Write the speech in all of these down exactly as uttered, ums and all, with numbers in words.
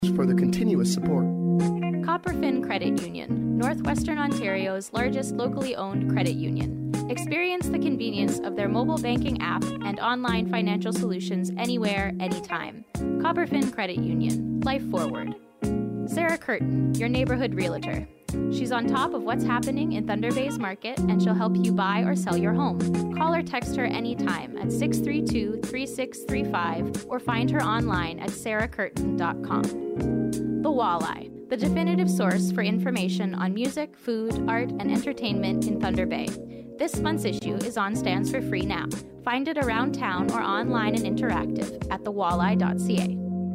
for their continuous support. Copperfin Credit Union, Northwestern Ontario's largest locally owned credit union. Experience the convenience of their mobile banking app and online financial solutions anywhere, anytime. Copperfin Credit Union, life forward. Sarah Curtin, your neighborhood realtor. She's on top of what's happening in Thunder Bay's market, and she'll help you buy or sell your home. Call or text her anytime at six three two, three six three five or find her online at sarah curtin dot com. The Walleye, the definitive source for information on music, food, art, and entertainment in Thunder Bay. This month's issue is on stands for free now. Find it around town or online and interactive at the walleye dot c a.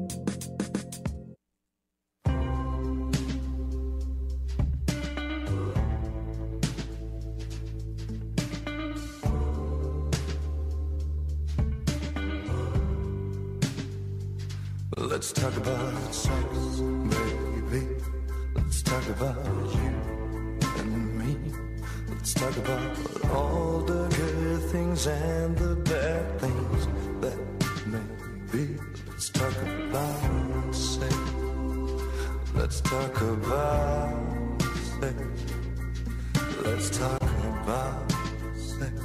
Let's talk about sex, baby. Let's talk about you and me. Let's talk about all the good things and the bad things that may be. Let's talk about sex. Let's talk about sex. Let's talk about sex.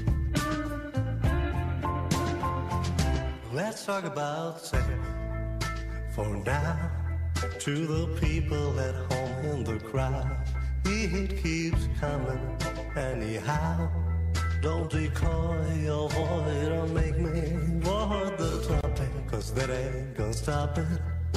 Let's talk about sex. For now, to the people at home in the crowd, it keeps coming anyhow. Don't decoy, avoid, or make me avoid the topic, cause that ain't gonna stop it.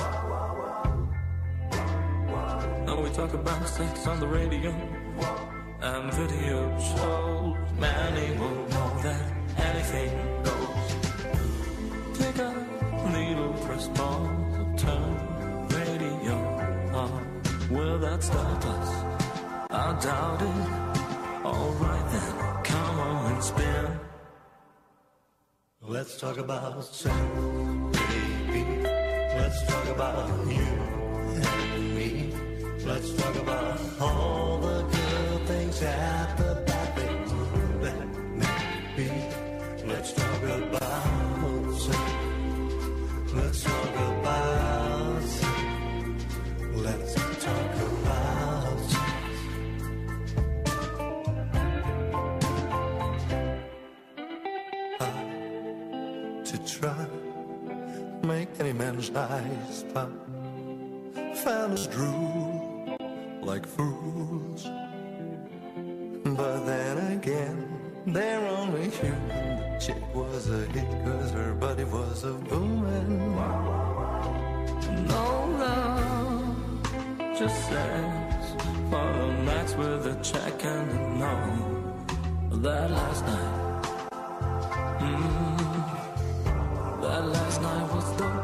Now we talk about sex on the radio and video shows. Many will know that anything goes. Take a needle, press pause, turn radio on. Will that stop us? I doubt it. Alright then, come on and spin. Let's talk about sex, baby. Let's talk about you and me. Let's talk about all the good things and the bad things that may be. Let's talk about sex. Let's talk about sex. Let's talk about sex. How to try make any man's eyes pop. Fellas drool like fools, but then again they're only human. The chick was a hit cause her body was a booming. No love, just sex for the nights with a check and a no. That last night, mm, that last night was dope.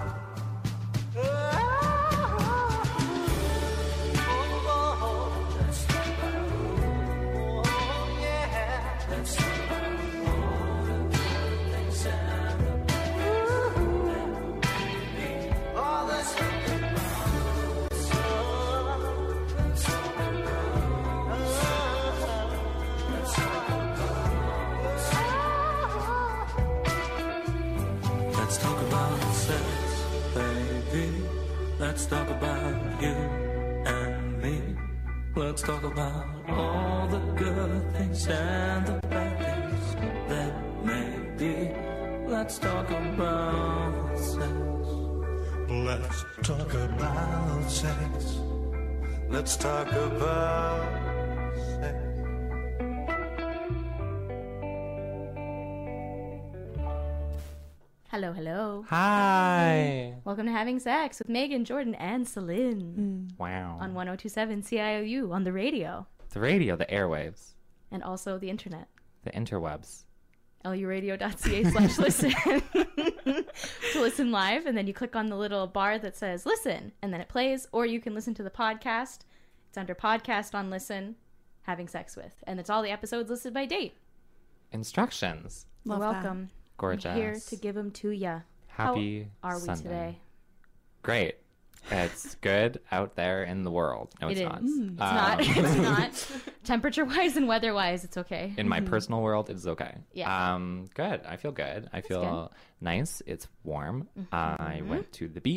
Let's talk about you and me. Let's talk about all the good things and the bad things that may be. Let's talk about sex. Let's talk about sex. Let's talk about sex. Hello, hello. Hi. Welcome to Having Sex with Megan, Jordan, and Celine. Mm. Wow. On one oh two point seven C I O U on the radio. The radio, the airwaves. And also the internet. The interwebs. luradio.ca slash listen to listen live, and then you click on the little bar that says listen, and then it plays, or you can listen to the podcast. It's under podcast on listen, Having Sex With, and it's all the episodes listed by date. Instructions. You're Love welcome. that. Gorgeous. I'm here to give them to ya. Happy How are we Sunday. today? Great. It's good out there in the world. No, it's It not. is. It's Um, not. It's not. Temperature-wise and weather-wise, it's okay. In my personal world, it's okay. Yeah. Um, good. I feel good. I feel good. nice. It's warm. I went to the beach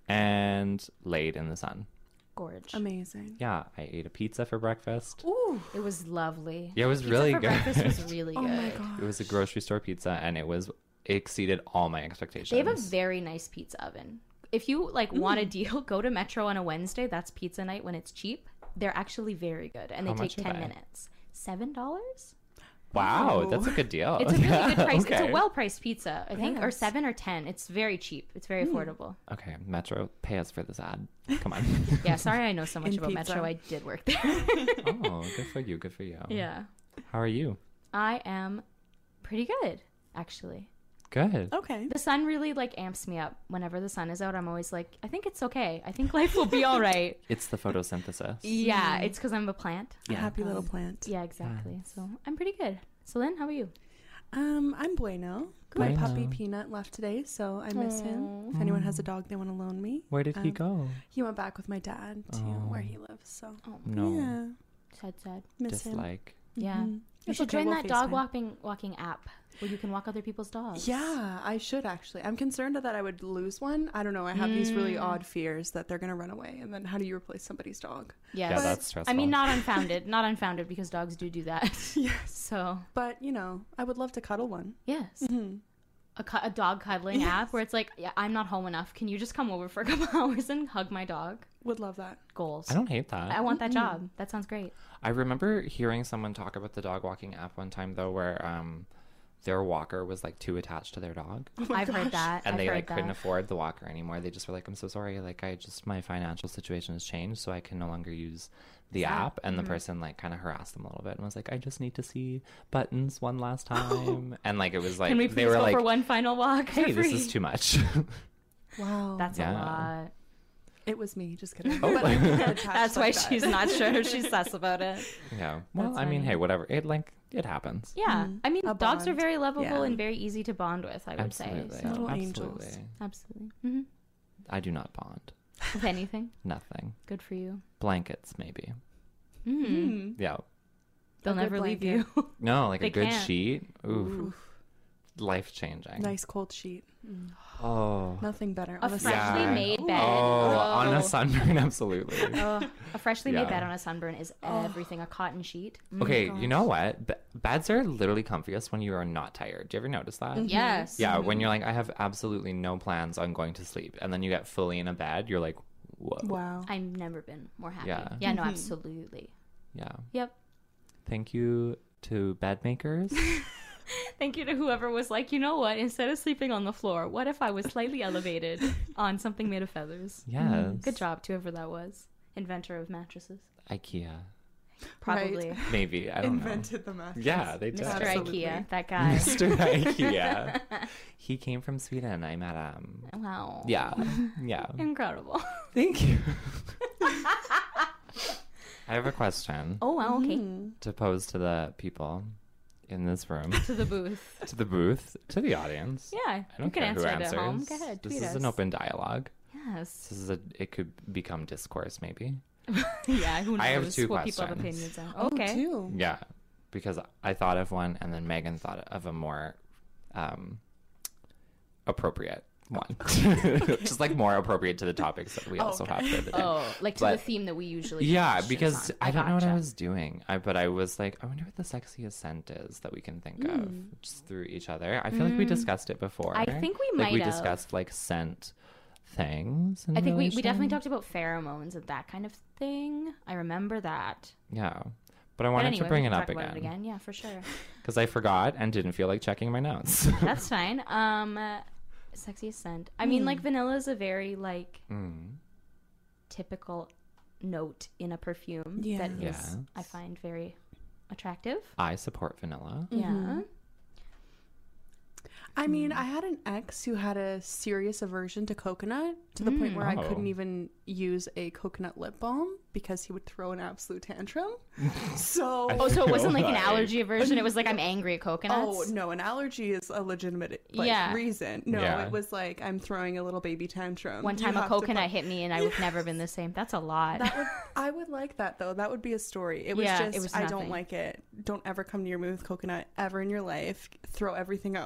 and laid in the sun. Gorge. Amazing. Yeah, I ate a pizza for breakfast. Ooh. It was lovely. Yeah, it was Pizza really for good. breakfast was really Oh good. my god. It was a grocery store pizza, and it was it exceeded all my expectations. They have a very nice pizza oven. If you like want a deal, go to Metro on a Wednesday. That's pizza night when it's cheap. They're actually very good, and How they much take are ten they? minutes. Seven dollars. Wow, Wow. that's a good deal. It's a really good price. It's Okay. a well-priced pizza, I think, or Yes. seven or ten. It's very cheap. It's very affordable. Okay, Metro, pay us for this ad. Come on. Yeah, sorry, I know so much In about pizza. Metro. I did work there. Oh, good for you. Good for you. Yeah, How are you? I am pretty good, actually. Good. Okay. The sun really like amps me up. Whenever the sun is out, I'm always like, I think it's okay. I think life will be all right. It's the photosynthesis. Yeah, it's because I'm a plant. A happy little plant. Yeah, exactly. So I'm pretty good. So Lynn, how are you? Um, I'm bueno. My Bueno. puppy Peanut left today, so I miss him. If anyone has a dog they want to loan me. Where did he Um, go? He went back with my dad to Oh. where he lives, so Oh, No. yeah, sad, sad. miss him. Dislike. Yeah. Mhm. You It's should okay, join we'll that dog FaceTime. walking walking app where you can walk other people's dogs. Yeah, I should actually. I'm concerned that I would lose one. I don't know. I have these really Mm. odd fears that they're going to run away. And then how do you replace somebody's dog? Yes. Yeah, that's stressful. I mean, not unfounded. Not unfounded because dogs do do that. Yes. So, But, you know, I would love to cuddle one. yes. Mm-hmm. A, cu- a dog cuddling Yes. app where it's like, yeah, I'm not home enough. Can you just come over for a couple hours and hug my dog? Would love that. Goals. I don't hate that. I want that job. That sounds great. I remember hearing someone talk about the dog walking app one time though, where um, their walker was like too attached to their dog, I've heard that. and I've they heard like that. couldn't afford the walker anymore. They just were like, "I'm so sorry. Like, I just my financial situation has changed, so I can no longer use the Sad. app." And Mhm. the person like kind of harassed them a little bit and was like, "I just need to see buttons one last time." And like it was like Can we please they were go like, for one final walk? for "Hey, this free? is too much." Wow. That's Yeah. a lot. It was me. Just kidding. Oh. But I'm attached That's why like that. she's not sure. She's sus about it. Yeah. Well, That's I mean, funny. hey, whatever. It like it happens. Yeah. Mhm. I mean, A dogs are bond. very lovable Yeah. and very easy to bond with, I would Absolutely. say. So, Little Absolutely. angels. absolutely. hmm I do not bond. If anything, Nothing. good for you. Blankets, maybe. Mm. Mm. Yeah. They'll A good never leave blanket. you. No, like They a good can't. sheet. Oof. Oof. Life changing. Nice cold sheet. Mm. Oh. Nothing better. A On a freshly Saturday. Yeah. made Oh, bed. on Oh. a sunburn, absolutely. Oh, a freshly Yeah. made bed on a sunburn is everything. A cotton sheet. Mm. Okay, you gosh. know what? Be- beds are literally comfiest when you are not tired. Do you ever notice that? Mhm. Yes. Yeah, when you're like, I have absolutely no plans on going to sleep, and then you get fully in a bed, you're like, whoa. Wow. I've never been more happy. Yeah. Yeah, no, Mhm. absolutely. Yeah. Yep. Thank you to bed makers. Thank you to whoever was like, you know what? Instead of sleeping on the floor, what if I was slightly elevated on something made of feathers? Yes. Good job to whoever that was. Inventor of mattresses. IKEA. Probably. Maybe. I don't Invented the mattress. know. Yeah, they did. Mister Absolutely. IKEA, that guy. Mister IKEA. He came from Sweden. I met him. Wow. Yeah. Yeah. Incredible. Thank you. I have a question Oh, wow. Okay. Mm. to pose to the people in this room, To the booth. to the booth, to the audience. Yeah. I You don't can care answer who it answers. at home. Go ahead. This tweet is us. an open dialogue. Yes. This is a. It could become discourse, maybe. Yeah. Who knows I have two what people have questions. opinions on? Oh, Okay. too. Yeah, because I thought of one, and then Megan thought of a more um, appropriate one, just like more appropriate to the topics that we also Okay. have for the day. Oh, like to the But- theme that we usually Yeah, focus because on. I don't know what I gotcha. was doing. I but I was like, I wonder what the sexiest scent is that we can think of just through each other. I feel like we Mm. discussed it before. I think we like might we have. discussed like scent things. in I think we, we definitely relation. talked about pheromones and that kind of thing. I remember that. Yeah, but I But wanted anyway, to bring we it can up talk about again it again. Yeah, for sure. because I forgot and didn't feel like checking my notes. That's fine. Um, uh, sexiest scent. I mean, Hmm. like vanilla is a very like mm. typical note in a perfume Yeah. that is Yes. I find very attractive. I support vanilla. Yeah. Mhm. I mean, I had an ex who had a serious aversion to coconut to the point Mm. where I Oh. couldn't even use a coconut lip balm because he would throw an absolute tantrum. So, I Oh, so it wasn't like an Like- allergy aversion. It was like I'm angry at oh coconuts. no, an allergy is a legitimate like, Yeah. reason. No, Yeah. it was like I'm throwing a little baby tantrum. One You time a have to coconut fu- hit me and I've never been the same. That's a lot. That would, I would like that though. That would be a story. It was Yeah, just it was I nothing. don't like it. Don't ever come near me with coconut ever in your life. Throw everything out.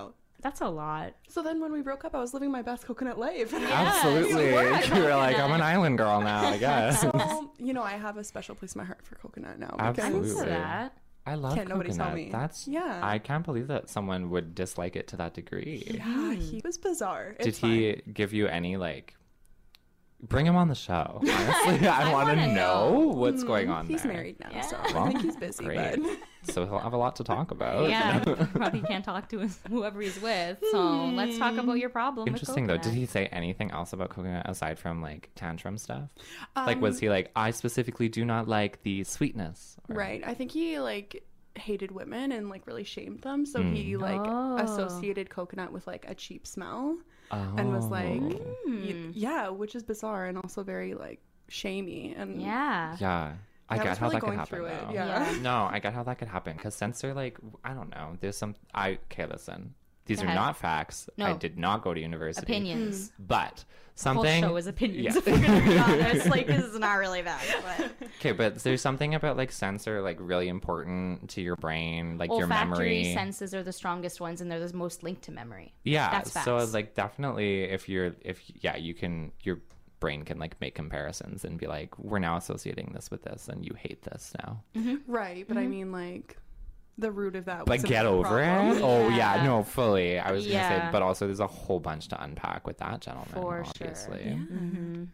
That's a lot. So then when we broke up, I was living my best coconut life. Absolutely. you were You were like, coconut. I'm an island girl now, I guess. So, you know, I have a special place in my heart for coconut now. because- Absolutely. Into that. I love Can't nobody coconut. tell me. That's Yeah. I can't believe that someone would dislike it to that degree. Yeah, he was bizarre. Did It's he fine. give you any like? Bring him on the show. Honestly, I, I want to wanna know know. what's going on He's there. married now, Yeah. so Well, I think he's busy. great. But So he'll have a lot to talk about. Yeah, probably can't talk to his, whoever he's with. So let's talk about your problem. Interesting with though. Did coconut. he say anything else about coconut aside from like tantrum stuff? like Um, was he like, I specifically do not like the sweetness? Or- right, I think he like hated women and like really shamed them. So Mm. he like Oh. associated coconut with like a cheap smell Oh. and was like, Hmm. y- yeah, which is bizarre and also very like shamey and Yeah. Yeah. I Yeah, I get was how really that could going happen. through it, though. yeah. Yeah. No, I get how that could happen because since they're like, I don't know. There's some. I okay. Listen, these Go are ahead. not facts. I No. did not go to university. Opinions. But The whole something. show is opinions. Yeah. If we're gonna be honest, like this is not really that. But Okay, but there's something about like sense are like really important to your brain, like your olfactory memory. senses are the strongest ones, and they're the most linked to memory. Yeah. That's So facts. like definitely if you're if yeah you can your brain can like make comparisons and be like we're now associating this with this and you hate this now. right. But I mean like the root of that. Like wasn't get the over problem. it. Oh Yeah. yeah, no, fully. I was gonna Yeah. say, but also there's a whole bunch to unpack with that gentleman. For sure. obviously. Mm-hmm.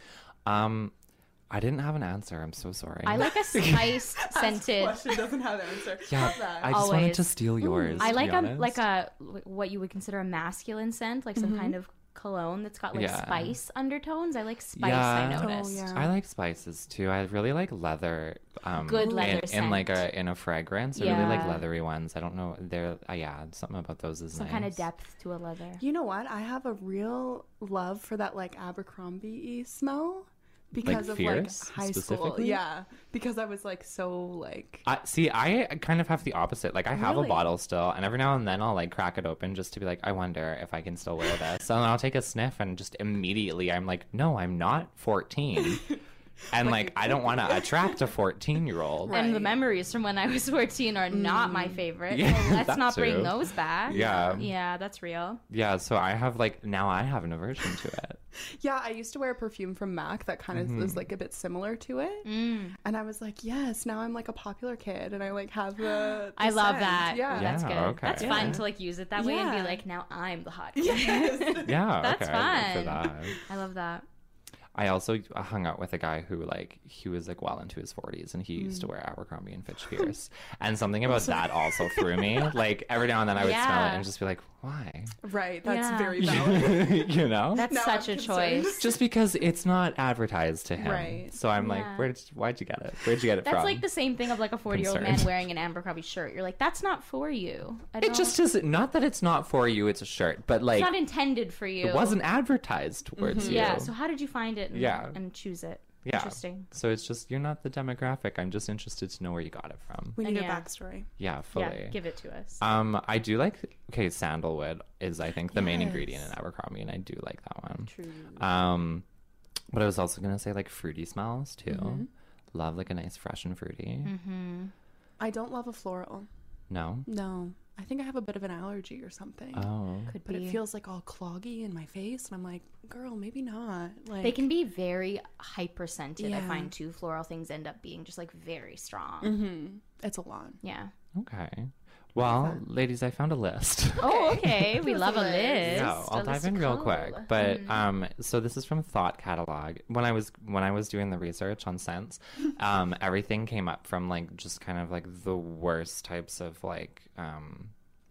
Um, I didn't have an answer. I'm so sorry. I like a spiced scented. Question doesn't have an answer. Yeah, Love that. I just wanted Always. to steal yours. I to like be a honest. like a what you would consider a masculine scent, like some kind of cologne that's got like Yeah. spice undertones. I like spice. Yeah. I Oh, noticed. yeah. I like spices too. I really like leather. Um, Good leather in, in like scent. a in a fragrance. I really like Yeah. leathery ones. I don't know. They're uh, yeah, something about those is Some nice. kind of depth to a leather. You know what? I have a real love for that like Abercrombie smell because of Fierce, like high school. specifically? Yeah, because I was like so like I see. I kind of have the opposite. Like, I have Really? a bottle still, and every now and then I'll like crack it open just to be like, I wonder if I can still wear this. And then I'll take a sniff, and just immediately I'm like, no, I'm not fourteen, and like I don't want to attract a fourteen year old. Right. And the memories from when I was fourteen are not my favorite. Yeah, so let's that not bring too. those back. Yeah. Yeah, that's real. Yeah, so I have like now I have an aversion to it. yeah. I used to wear a perfume from MAC that kind of Mm-hmm. was like a bit similar to it, Mm. and I was like, yes, now I'm like a popular kid, and I like have the. the I love scent. that. Yeah. That's Yeah, good. okay. That's Yeah. fun to like use it that way and be Yeah. like, now I'm the hot kid. Yes. Yeah, That's okay, I'm good for fun. that. I love that. I also hung out with a guy who like he was like well into his forties and he used Mm. to wear Abercrombie and Fitch Fierce, and something about that also threw me. Like every now and then I would smell it Yeah. and just be like, why? Right. That's Yeah. very valid. You know, That's Now such I'm a concerned. choice. just because it's not advertised to him. Right. So I'm Yeah. like, where did why'd you get it? Where'd you get it That's from? like the same thing of like a forty year old man Concerned. wearing an Abercrombie shirt. You're like, that's not for you. I It don't- just isn't. Not that it's not for you. It's a shirt, but like it's not intended for you. it wasn't advertised towards you. Yeah. So how did you find it and, Yeah. and choose it? Yeah. Interesting. So it's just you're not the demographic. I'm just interested to know where you got it from. We need And a yeah. backstory. Yeah, fully. Yeah. Give it to us. Um, I do like okay, sandalwood is I think the main Yes. ingredient in Abercrombie, and I do like that one. True. Um, but I was also gonna say like fruity smells too. Mm-hmm. Love like a nice fresh and fruity. Mm-hmm. I don't love a floral. No. No. I think I have a bit of an allergy or something. Oh. Could but be. it feels like all cloggy in my face, and I'm like, girl, maybe not. Like They can be very hyper scented. I Yeah. find too. Floral things end up being just like very strong. Mm-hmm. It's a lot. Yeah. Okay. Well, ladies, I found a list. Oh, okay. We Give us love a a list. list. Yeah, I'll A dive in real quick. listicle. But um, so this is from Thought Catalog. When I was when I was doing the research on scents, um, everything came up from like just kind of like the worst types of like um,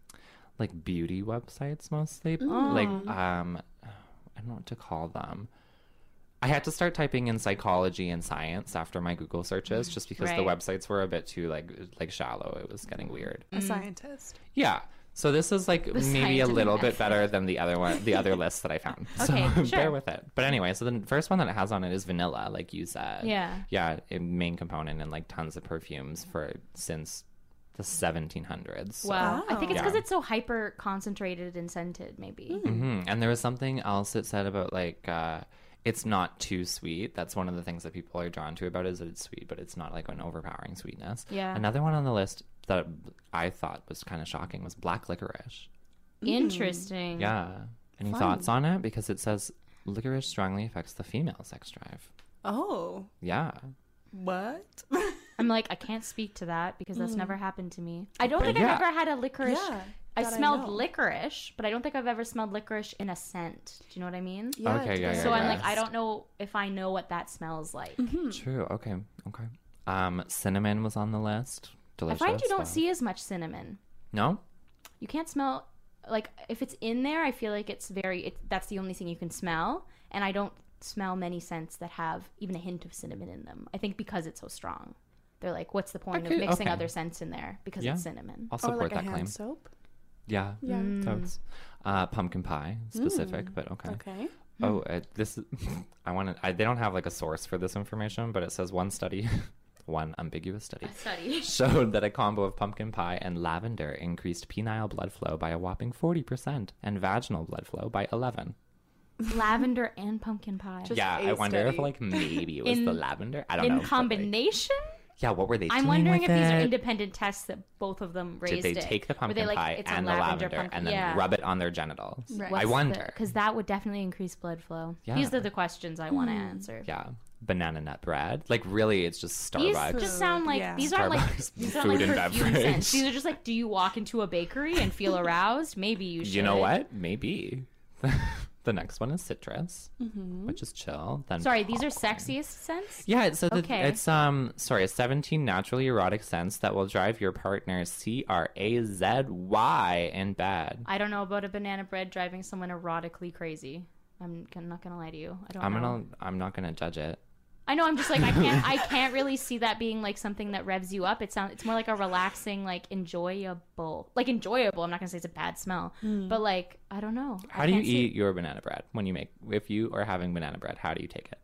like beauty websites mostly. Like um, I don't know what to call them. I had to start typing in psychology and science after my Google searches, just because the Right. websites were a bit too like like shallow. It was getting weird. A scientist. Yeah. So this is like maybe a scientific little bit method. better than the other one, the other list that I found. Okay, so sure. bear with it. But anyway, so the first one that it has on it is vanilla, like you said. Yeah. Yeah, a main component in like tons of perfumes for since the seventeen hundreds. So. Wow. I think it's because Yeah. it's so hyper concentrated and scented, maybe. Mhm. And there was something else it said about like uh, it's not too sweet. That's one of the things that people are drawn to about it, is that it's sweet, but it's not like an overpowering sweetness. Yeah. Another one on the list that I thought was kind of shocking was black licorice. Interesting. Yeah. Any Fun. thoughts on it? Because it says licorice strongly affects the female sex drive. Oh, Yeah. what? I'm like, I can't speak to that because that's never happened to me. I don't think yeah. I've ever had a licorice. Yeah, I that I smelled know. licorice, but I don't think I've ever smelled licorice in a scent. Do you know what I mean? Yeah, Okay, it yeah, does. yeah, So I'm yeah. like, I don't know if I know what that smells like. True. Okay. Okay. Um, cinnamon was on the list. I Delicious. find you don't but- see as much cinnamon. No? You can't smell, like, if it's in there, I feel like it's very, it, that's the only thing you can smell. And I don't smell many scents that have even a hint of cinnamon in them. I think because it's so strong. They're like, what's the point Okay, of mixing okay. other scents in there because Yeah. it's cinnamon? I'll Or support like a that hand claim. soap. Yeah. Yeah. Totes. Uh, pumpkin pie specific, but okay. Okay. Oh, uh, this is, I want to, they don't have like a source for this information, but it says one study, one ambiguous study, Study. showed that a combo of pumpkin pie and lavender increased penile blood flow by a whopping forty percent and vaginal blood flow by eleven. Lavender and pumpkin pie. Just Yeah, a I wonder if study. like maybe it was In- the lavender. I don't know. in but, like, combination? yeah, what were they I'm doing wondering if with these are it? independent tests that both of them raised Did they it. take the Were pumpkin they like, pie it's a and the lavender lavender pumpkin- and then yeah. rub it on their genitals? Right. I wonder. Because that would definitely increase blood flow. Yeah. These are the questions I want to answer. Yeah, banana nut bread. Like really, it's just These Starbucks. just sound like Yeah. these aren't like Starbucks these aren't food like and perfume beverage. scents. These are just like, do you walk into a bakery and feel aroused? Maybe you should. You know what? Maybe. The next one is citrus, which is chill. Then Sorry, these are popcorn. sexiest scents. Yeah, it's, so the, Okay. it's um sorry, seventeen naturally erotic scents that will drive your partner C R A Z Y in bed. I don't know about a banana bread driving someone erotically crazy. I'm, I'm not gonna lie to you. I don't I'm know. gonna I'm not gonna judge it. I know. I'm just like I can't. I can't really see that being like something that revs you up. It sounds. It's more like a relaxing, like enjoyable, like enjoyable. I'm not gonna say it's a bad smell, but like I don't know. I How do you can't see- eat your banana bread when you make? If you are having banana bread, how do you take it?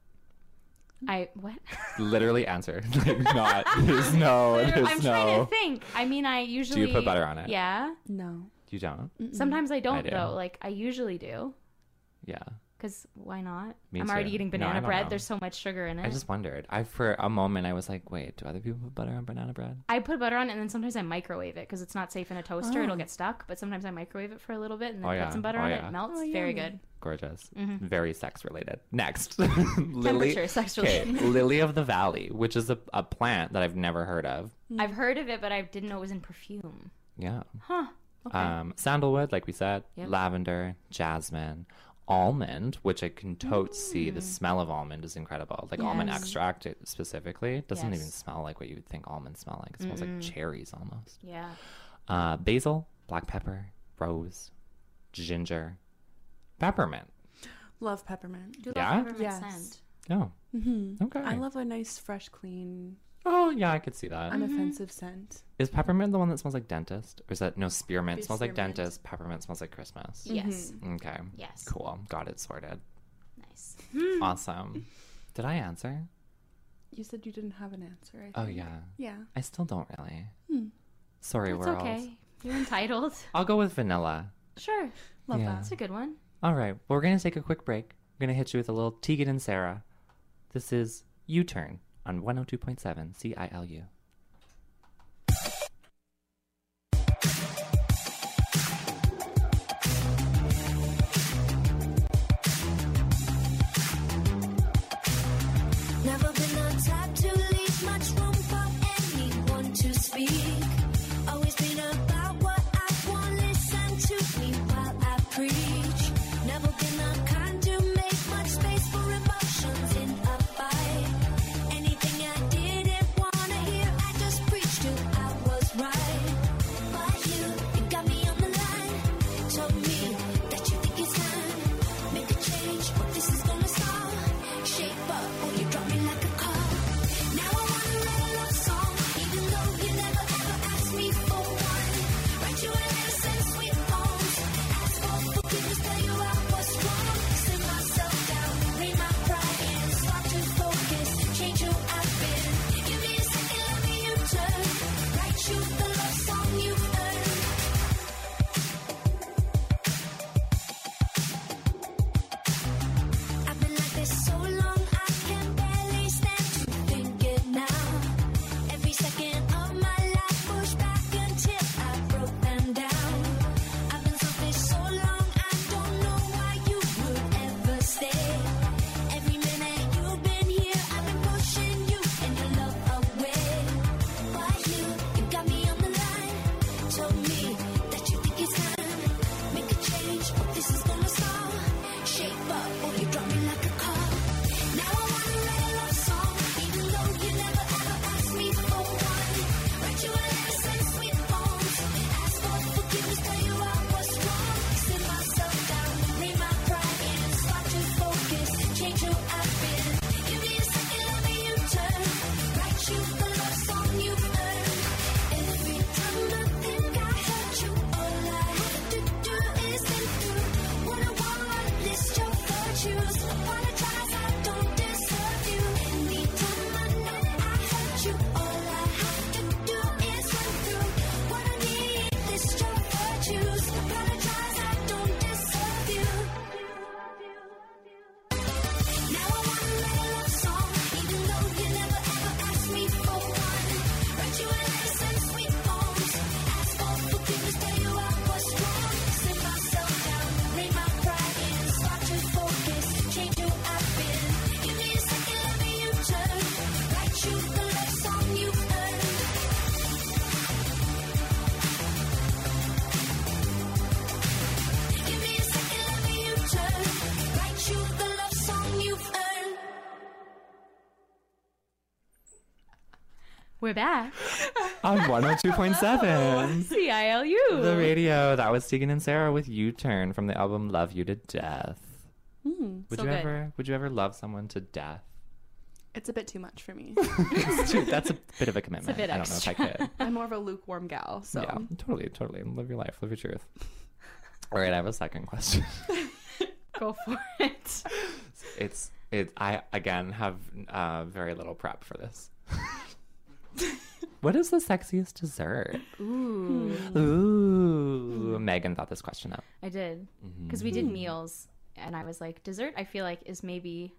I what? Literally answer. Like not. There's no. There's I'm no. trying to think. I mean, I usually put butter on it? Yeah. No. You don't. Sometimes I don't I do. though. Like I usually do. Yeah. Because why not? Me I'm already too. eating No, I banana don't bread. know. There's so much sugar in it. I just wondered. I for a moment I was like, wait, do other people put butter on banana bread? I put butter on it and then sometimes I microwave it because it's not safe in a toaster. Oh. It'll get stuck. But sometimes I microwave it for a little bit and then Oh, put yeah. some butter Oh, on it. yeah. It melts. Oh, Very yummy. good. Gorgeous. Mm-hmm. Very sex related. Next. Lily. Temperature, sex Okay, related. Lily of the Valley, which is a, a plant that I've never heard of. I've heard of it, but I didn't know it was in perfume. Yeah. Huh. Okay. Um, sandalwood, like we said, Yep. lavender, jasmine, almond, which I can totes see. The smell of almond is incredible. Like almond Yes. extract it specifically it doesn't Yes. even smell like what you would think almonds smell like. It smells like cherries almost. Yeah. Uh, basil, black pepper, rose, ginger, peppermint. Love peppermint. Do Yeah? love peppermint Yes. scent. Oh, Mm-hmm. okay. I love a nice, fresh, clean, oh, yeah, I could see that. unoffensive scent. Is peppermint the one that smells like dentist? Or is that, no, spearmint Be smells like spearmint. dentist, peppermint smells like Christmas. Yes. Okay. Yes. Cool. Got it sorted. Nice. Awesome. Did I answer? You said you didn't have an answer. I Oh, think. yeah. Yeah. I still don't really. Hmm. Sorry, That's world. okay. You're entitled. I'll go with vanilla. Sure. Love Yeah. That's a good one. All right. Well, we're going to take a quick break. We're going to hit you with a little Tegan and Sarah. This is U-Turn on one oh two point seven C I L U. Never been the type to leave much room for anyone to speak. Always been about what I want, listen to me while I preach. Never been the kind to make much space for emotions in a fight. Anything I didn't wanna hear, I just preached till I was right. But you, you got me on the line. Told me that you think it's time. Make a change, but this is gonna stall. Shape up or you drop me like a car. We're back. On one oh two point seven. C I L U. The radio. That was Tegan and Sarah with U-Turn from the album Love You to Death. Mm, Would So you good. ever would you ever love someone to death? it's a bit too much for me. It's too- that's a bit of a commitment. bit I don't extra. know if I could. I'm more of a lukewarm gal, so Yeah, totally, totally. Live your life, live your truth. All right, I have a second question. Go for it. It's it. I again have uh, very little prep for this. What is the sexiest dessert? Ooh. Ooh, Megan thought this question up. I did. Because we did meals, and I was like, dessert, I feel like, is maybe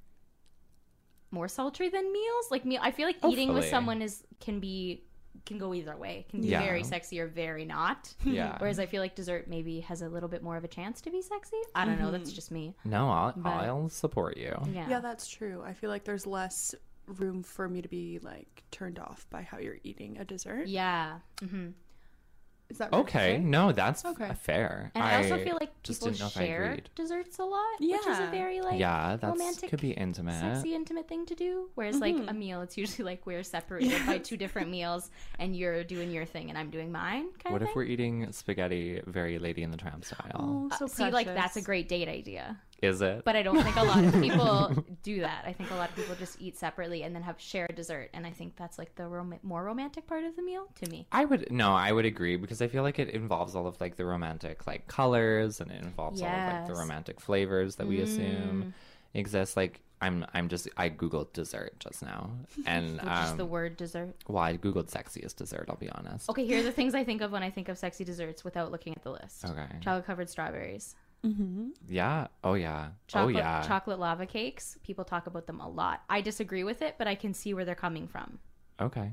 more sultry than meals. Like, meal, I feel like eating with Hopefully. someone is can be can go either way. Can be Yeah. very sexy or very not. Yeah. Whereas I feel like dessert maybe has a little bit more of a chance to be sexy. I don't know. That's just me. No, I'll But- I'll support you. Yeah. yeah, that's true. I feel like there's less room for me to be like turned off by how you're eating a dessert. Yeah. hmm Is that weird to Okay, say? no, that's Okay. f- fair. And I, also feel like just people didn't know if I share agreed. desserts a lot, which is a Yeah. very like Yeah, that romantic, could be intimate. sexy, intimate thing to do. Whereas like a meal, it's usually like we're separated by two different meals, and you're doing your thing and I'm doing mine. Kind What of if thing. we're eating spaghetti very Lady in the Tramp style? Oh, so Uh, See, like precious. that's a great date idea. Is it? But I don't think a lot of people do that. I think a lot of people just eat separately and then have share a dessert, and I think that's like the rom- more romantic part of the meal to me. I would no, I would agree because I feel like it involves all of like the romantic like colors and it involves all of like the Yes. romantic flavors that we Mm. assume exist. Like I'm I'm just I googled dessert just now and Which is um, the word dessert. well I googled sexiest dessert. I'll be honest. Okay, here are the things I think of when I think of sexy desserts without looking at the list. Okay. Chocolate covered strawberries. Yeah. Oh yeah. Chocolate, oh yeah. chocolate lava cakes. People talk about them a lot. I disagree with it, but I can see where they're coming from. Okay.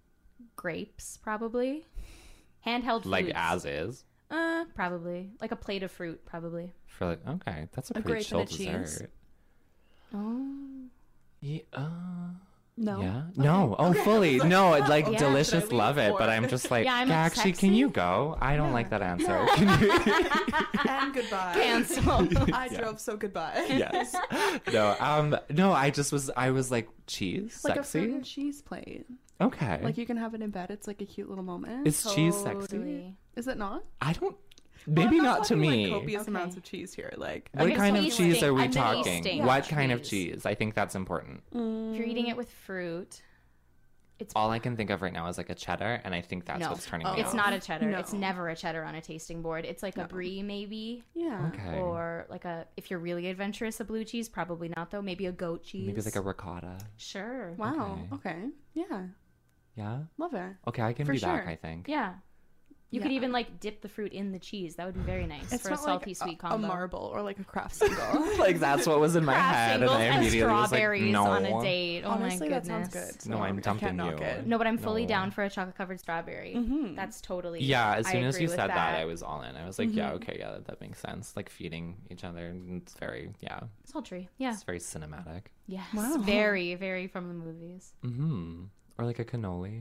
Grapes, probably. Handheld foods. Like as is. Uh, probably. Like a plate of fruit, probably. For like okay, that's a, A pretty grape chill and a cheese. dessert. Oh. Yeah. Uh, No. Yeah. No. Oh, fully. No. Like Yeah. delicious. Should I Love it. leave But for- I'm just like, Yeah, I'm yeah, like, actually, can sexy? you go? I don't like that answer. Can you? And goodbye. Cancel. I drove, so goodbye. Yes. No. Um. No. I just was. I was like, cheese, Like a fruit sexy. and cheese plate. Okay. Like you can have it in bed. It's like a cute little moment. Is cheese sexy? Totally. Is it not? I don't. Well, Maybe I'm not to talking, me. Like, copious Okay. amounts of cheese here. Like What Like a kind of tasting- cheese are we a talking? tasting What of kind of cheese. cheese? I think that's important. If you're eating it with fruit, it's All I can think of right now is like a cheddar, and I think that's No. what's turning Oh. me it's off. not a cheddar. No. It's never a cheddar on a tasting board. It's like a brie maybe, yeah. Okay. or like a if you're really adventurous, a blue cheese. Probably not though. Maybe a goat cheese. Maybe like a ricotta. sure. Wow. Okay. Yeah. Yeah. Love it. Okay, I can For be back. sure. I think. Yeah. You could Yeah. even like dip the fruit in the cheese. That would be very nice It's for a not salty like sweet a, combo. a marble or like a craft single. Like that's what was in my Craft head, and singles I and immediately was like, strawberries no. on a date. Oh Honestly, my that goodness. sounds good. No, I'm I can't dumping knock you. it. No, but I'm fully No. down for a chocolate covered strawberry. Mhm. That's totally. Yeah, as I soon as agree you with said that. I was all in. I was like, yeah, Mhm. okay, yeah, that, that makes sense. Like feeding each other, and it's very, yeah, sultry. Yeah. it's very cinematic. Yes. Wow. Very, very from the movies. Mm-hmm. Or like a cannoli.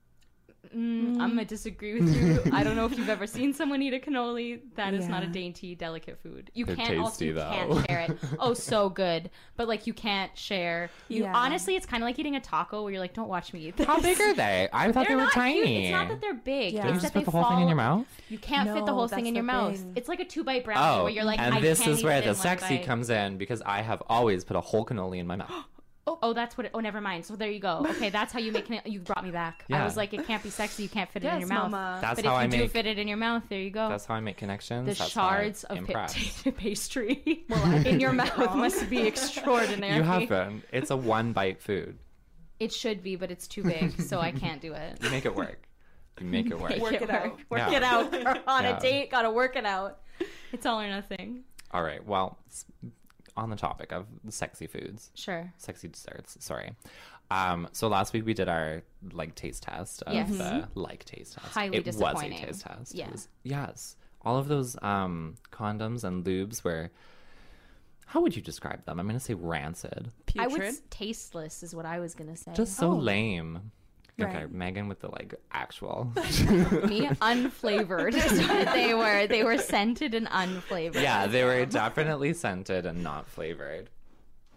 Mm, I'm gonna disagree with you. I don't know if you've ever seen someone eat a cannoli. That is not a Yeah. dainty, delicate food. You They're can't also tasty, you though. can't share it. Oh, so good. But like you can't share. You Yeah. honestly, it's kind of like eating a taco where you're like, don't watch me eat this. How big are they? I thought They're they were not tiny. huge. It's not that they're big. Yeah. Don't you It's just that put they the whole thing in your fall- mouth? You can't fit the No, whole thing that's in your the mouth. thing. It's like a two bite brownie Oh, where you're like, and I this can't is eat where it the in one sexy bite. comes in because I have always put a whole cannoli in my mouth. Oh, that's what. It, oh, never mind. So there you go. Okay, that's how you make. Can- you brought me back. Yeah. I was like, it can't be sexy. You can't fit it Yes, in your mouth. mama. That's but how if you I do make. fit it in your mouth, there you go. That's how I make connections. The That's how I shards of impress. pa- pastry in your mouth must be extraordinary. You have been. It's a one bite food. It should be, but it's too big, so I can't do it. You make it work. You make it work. Make Work it out. Work Yeah. it out. On Yeah. a date, gotta work it out. It's all or nothing. All right. Well, s- on the topic of sexy foods, Sure. sexy desserts. Sorry. Um, so last week we did our like taste test of Yes. the like taste test. Highly it disappointing. was a taste test. Yeah. It was, yes. All of those um condoms and lubes were. How would you describe them? I'm gonna say rancid. I would Putrid. s- tasteless is what I was gonna say. Just so Oh. lame. Okay, Right. Megan with the like actual. Me unflavored is what they were. They were scented and unflavored. Yeah, they were definitely scented and not flavored.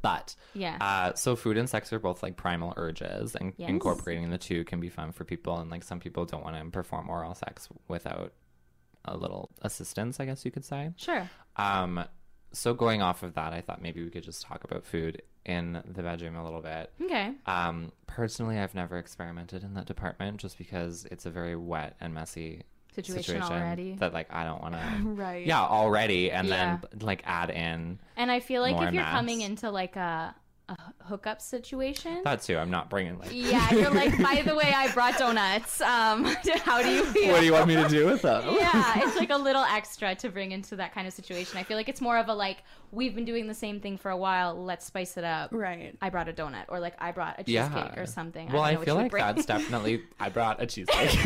But Yeah. uh, so food and sex are both like primal urges, and Yes. incorporating the two can be fun for people. And like some people don't want to perform oral sex without a little assistance, I guess you could say. Sure. Um, so going off of that, I thought maybe we could just talk about food in the bedroom a little bit. Okay. Um, personally, I've never experimented in that department just because it's a very wet and messy Situation situation, already. that like I don't want to. Right. Yeah, already, and Yeah. then like add in And I feel like More if you're mess. coming into like a, a hookup situation. that too. I'm not bringing like. Yeah, you're like, by the way, I brought donuts. Um, how do you feel? What do you want me to do with them? Yeah, it's like a little extra to bring into that kind of situation. I feel like it's more of a like, we've been doing the same thing for a while, let's spice it up. Right. I brought a donut, or like I brought a Yeah. cheesecake or something. Well, I, I, don't know feel what you like would bring. that's definitely. I brought a cheesecake.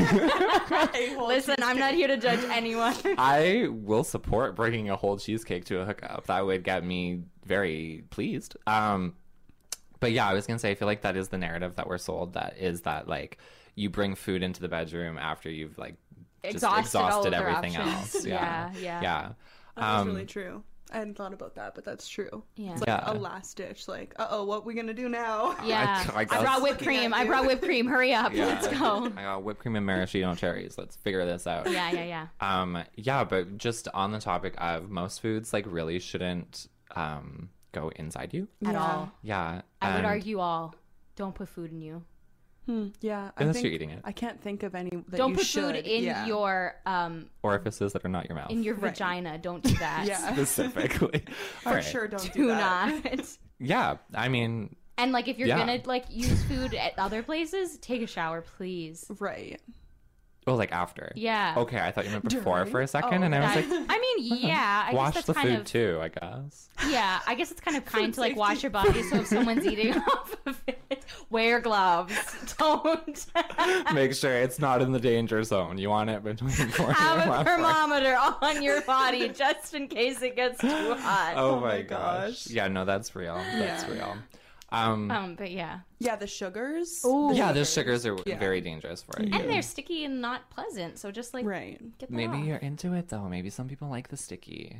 Listen, I'm not here to judge anyone. I will support bringing a whole cheesecake to a hookup. That would get me very pleased. Um, but yeah, I was gonna say, I feel like that is the narrative that we're sold. That is that like you bring food into the bedroom after you've like just Exhausted exhausted, all other everything options. else. Yeah, Yeah, yeah. yeah. That's Um, really true. I hadn't thought about that, but that's true. Yeah. It's like Yeah. a last ditch, like, uh oh, what we gonna do now? Yeah, I I, guess- brought whipped Looking at cream. I you. brought whipped cream. Hurry up, Yeah. let's go. I got whipped cream and maraschino cherries. Let's figure this out. Yeah, yeah, yeah. Um, yeah, but just on the topic of most foods, like really shouldn't um go inside you. At Yeah. all. Yeah, I would and- argue all. Don't put food in you. Hmm, yeah. I Unless think, you're eating it. I can't think of any that Don't you put should. food in yeah. your um orifices that are not your mouth. in your Right. vagina. Don't do that. Yeah. Specifically. For All right. sure, don't do, Do that. not. Yeah, I mean, And like if you're Yeah. gonna like use food at other places, take a shower, please. Right. oh, like after. Yeah. Okay, I thought you meant before During? for a second, Oh, and I was That- like, I mean, yeah. I wash guess the that's kind food of too, I guess. yeah. I guess it's kind of kind to like wash your body. So if someone's eating off of it, wear gloves. Don't Make sure it's not in the danger zone. You want it between four have and a left. thermometer on your body just in case it gets too hot. Oh, my my gosh. gosh. Yeah, no, that's real. That's Yeah. real. Um, Um, but yeah, Yeah, the sugars. Ooh. yeah, the sugars are Yeah. very dangerous for you. and they're sticky and not pleasant. So just like Right. get that Maybe off. you're into it though. Maybe some people like the sticky.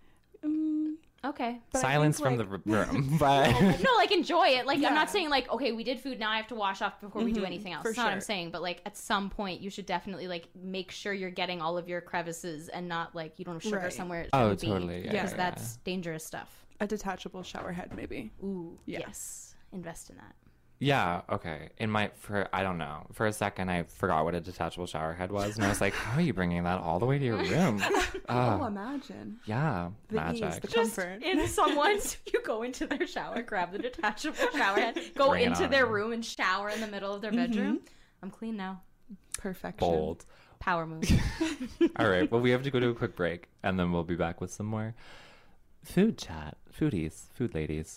Mm, Okay. but I Silence think, from like- the r- room. But No, like enjoy it. Like I'm Yeah. not saying like okay, we did food, now I have to wash off before we do Mhm, anything else. for That's not what I'm sure. saying, but like at some point you should definitely like make sure you're getting all of your crevices and not like you don't have sugar Right. somewhere it Oh, shouldn't be, totally. Yeah, because yeah, that's dangerous stuff. a detachable shower head, maybe. Ooh, Yeah. yes, invest in that. yeah, okay. In my for I don't know. For a second, I forgot what a detachable shower head was, and I was like, "How are you bringing that all the way to your room?" oh, Uh, imagine. yeah, The ease, magic. the Just comfort. in someone's, you go into their shower, grab the detachable shower head, go Bring it into on. their room and shower in the middle of their bedroom. I'm clean now. Perfection. Bold. Power move. All right. Well, we have to go to a quick break, and then we'll be back with some more food chat. Foodies, food ladies.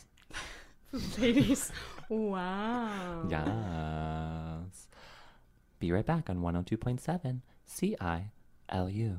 Ladies. Wow. Yes. Be right back on one oh two point seven C I L U.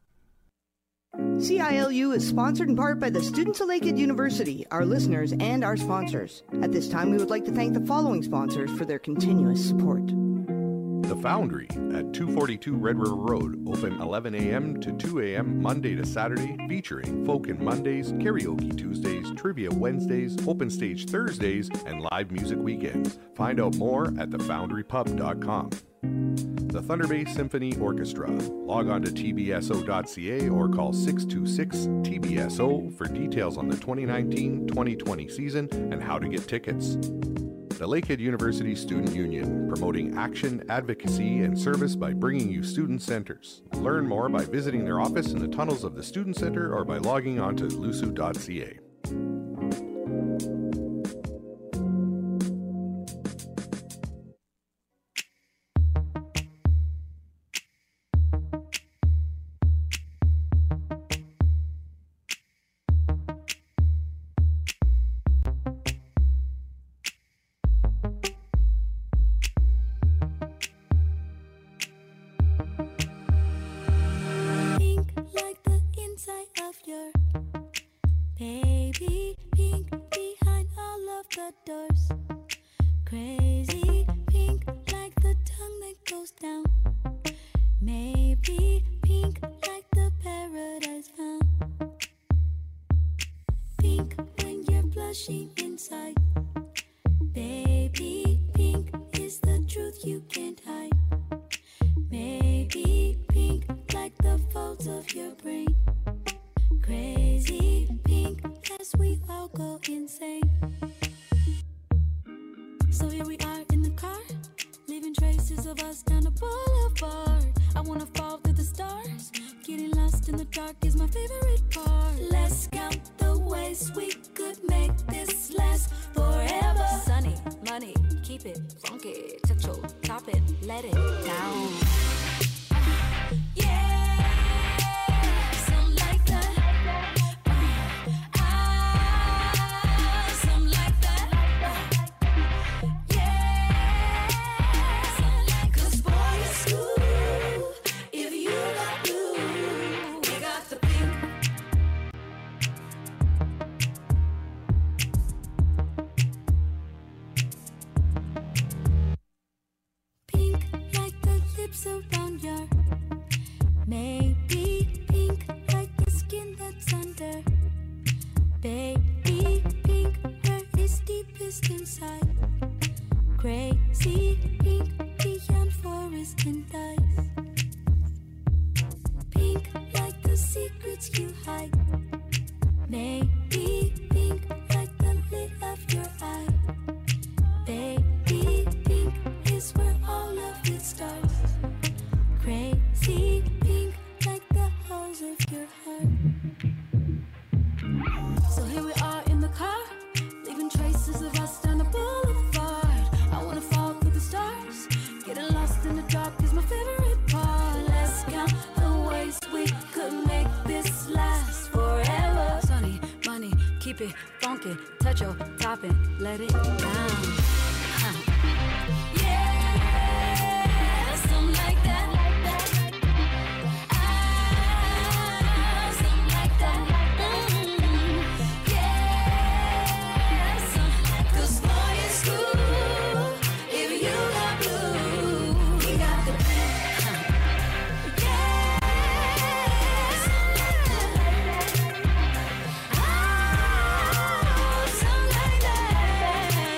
C I L U is sponsored in part by the students of Lakehead University, our listeners, and our sponsors. At this time, we would like to thank the following sponsors for their continuous support. The Foundry at two forty-two Red River Road, open eleven a.m. to two a.m. Monday to Saturday, featuring Folk and Mondays, Karaoke Tuesdays, Trivia Wednesdays, Open Stage Thursdays, and live music weekends. Find out more at the foundry pub dot com. The Thunder Bay Symphony Orchestra. Log on to T B S O dot C A or call six two six T B S O for details on the twenty nineteen twenty twenty season and how to get tickets. The Lakehead University Student Union, promoting action, advocacy, and service by bringing you student centers. Learn more by visiting their office in the tunnels of the Student Center or by logging on to L U S U dot C A. Pink like the inside of your baby. Pink behind all of the doors. Crazy pink like the tongue that goes down. Maybe pink like the paradise found. Pink when you're blushing inside. So here we are in the car, leaving traces of us down the boulevard. I wanna fall through the stars. Getting lost in the dark is my favorite part. Let's count the ways we could make this last forever. Sunny, money, keep it funky. Touch your top it, let it down. Yeah, something like that. Ah, something like that. Yeah, cause boy, it's cool if you got blue. We got the pink. Pink like the lips around your, maybe pink like the skin that's under. Baby pink, where is deepest inside. Crazy pink beyond forest and ice. Pink like the secrets you hide. Maybe pink like the lid of your eye. Baby pink is where all of it starts. Crazy pink like the holes of your heart. So here we are in the car, leaving traces of us down the boulevard. I wanna fall through the stars, getting lost in the dark is my favorite part. Let's count the ways we could make this last forever. Sunny, money, keep it funky, touch your top and let it down. Huh. Yeah, something like that. Ah, something like that. Mm, yeah, some- cause boy, it's cool if you got blue. We got the pink. Huh. Yeah, something like that. Ah, something like that.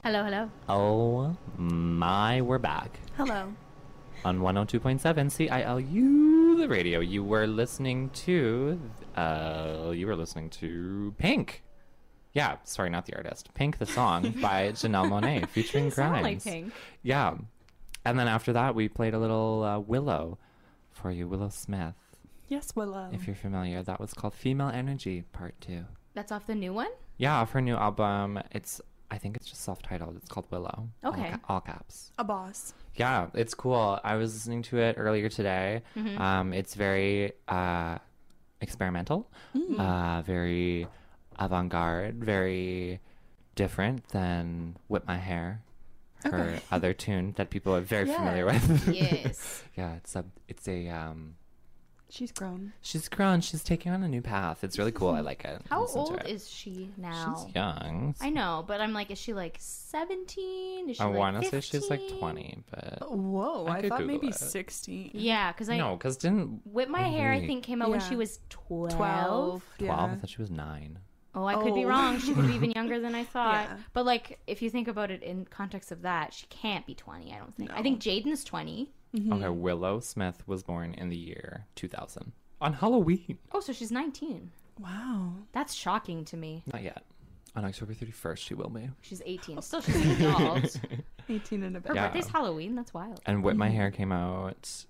Hello, hello. Oh my, we're back Hello. on one oh two point seven C I L U, the radio. You were listening to, uh, you were listening to Pink. Yeah, sorry, not the artist. Pink, the song by Janelle Monáe featuring Grimes. Sound like Pink. Yeah. And then after that, we played a little uh, Willow for you, Willow Smith. Yes, Willow. If you're familiar, that was called Female Energy Part two. That's off the new one? Yeah, off her new album. It's, I think it's just self-titled. It's called Willow. All Okay. ca- All, caps. A boss. Yeah, it's cool. I was listening to it earlier today. Mm-hmm. Um, it's very uh, experimental, Mm. uh, very avant-garde, very different than Whip My Hair, her Okay. other tune that people are very Yeah. familiar with. Yes. Yeah, it's a, it's a, um, She's grown. she's grown. She's taking on a new path. It's really cool. I like it. How Listen to old it. is she now? She's young. I know, but I'm like, is she like seventeen? Is she I like want to say she's like fifteen? twenty, but Whoa, I I, could thought Google maybe it. sixteen. Yeah, because I no, because didn't Whip My Hair, I wait. think, came out when Yeah. she was twelve. twelve. twelve? Yeah. I thought she was nine. Oh, I could be Oh. wrong. She could be even younger than I thought. Yeah. But like, if you think about it in context of that, she can't be twenty. I don't think. I think Jaden's twenty. Okay, Willow Smith was born in the year two thousand on Halloween. Oh, so she's nineteen. Wow. That's shocking to me. Not yet. On October thirty-first, she will be. She's eighteen. Still, she's an adult. eighteen and a bit. Her Yeah. birthday's Halloween. That's wild. And Whip My Hair came out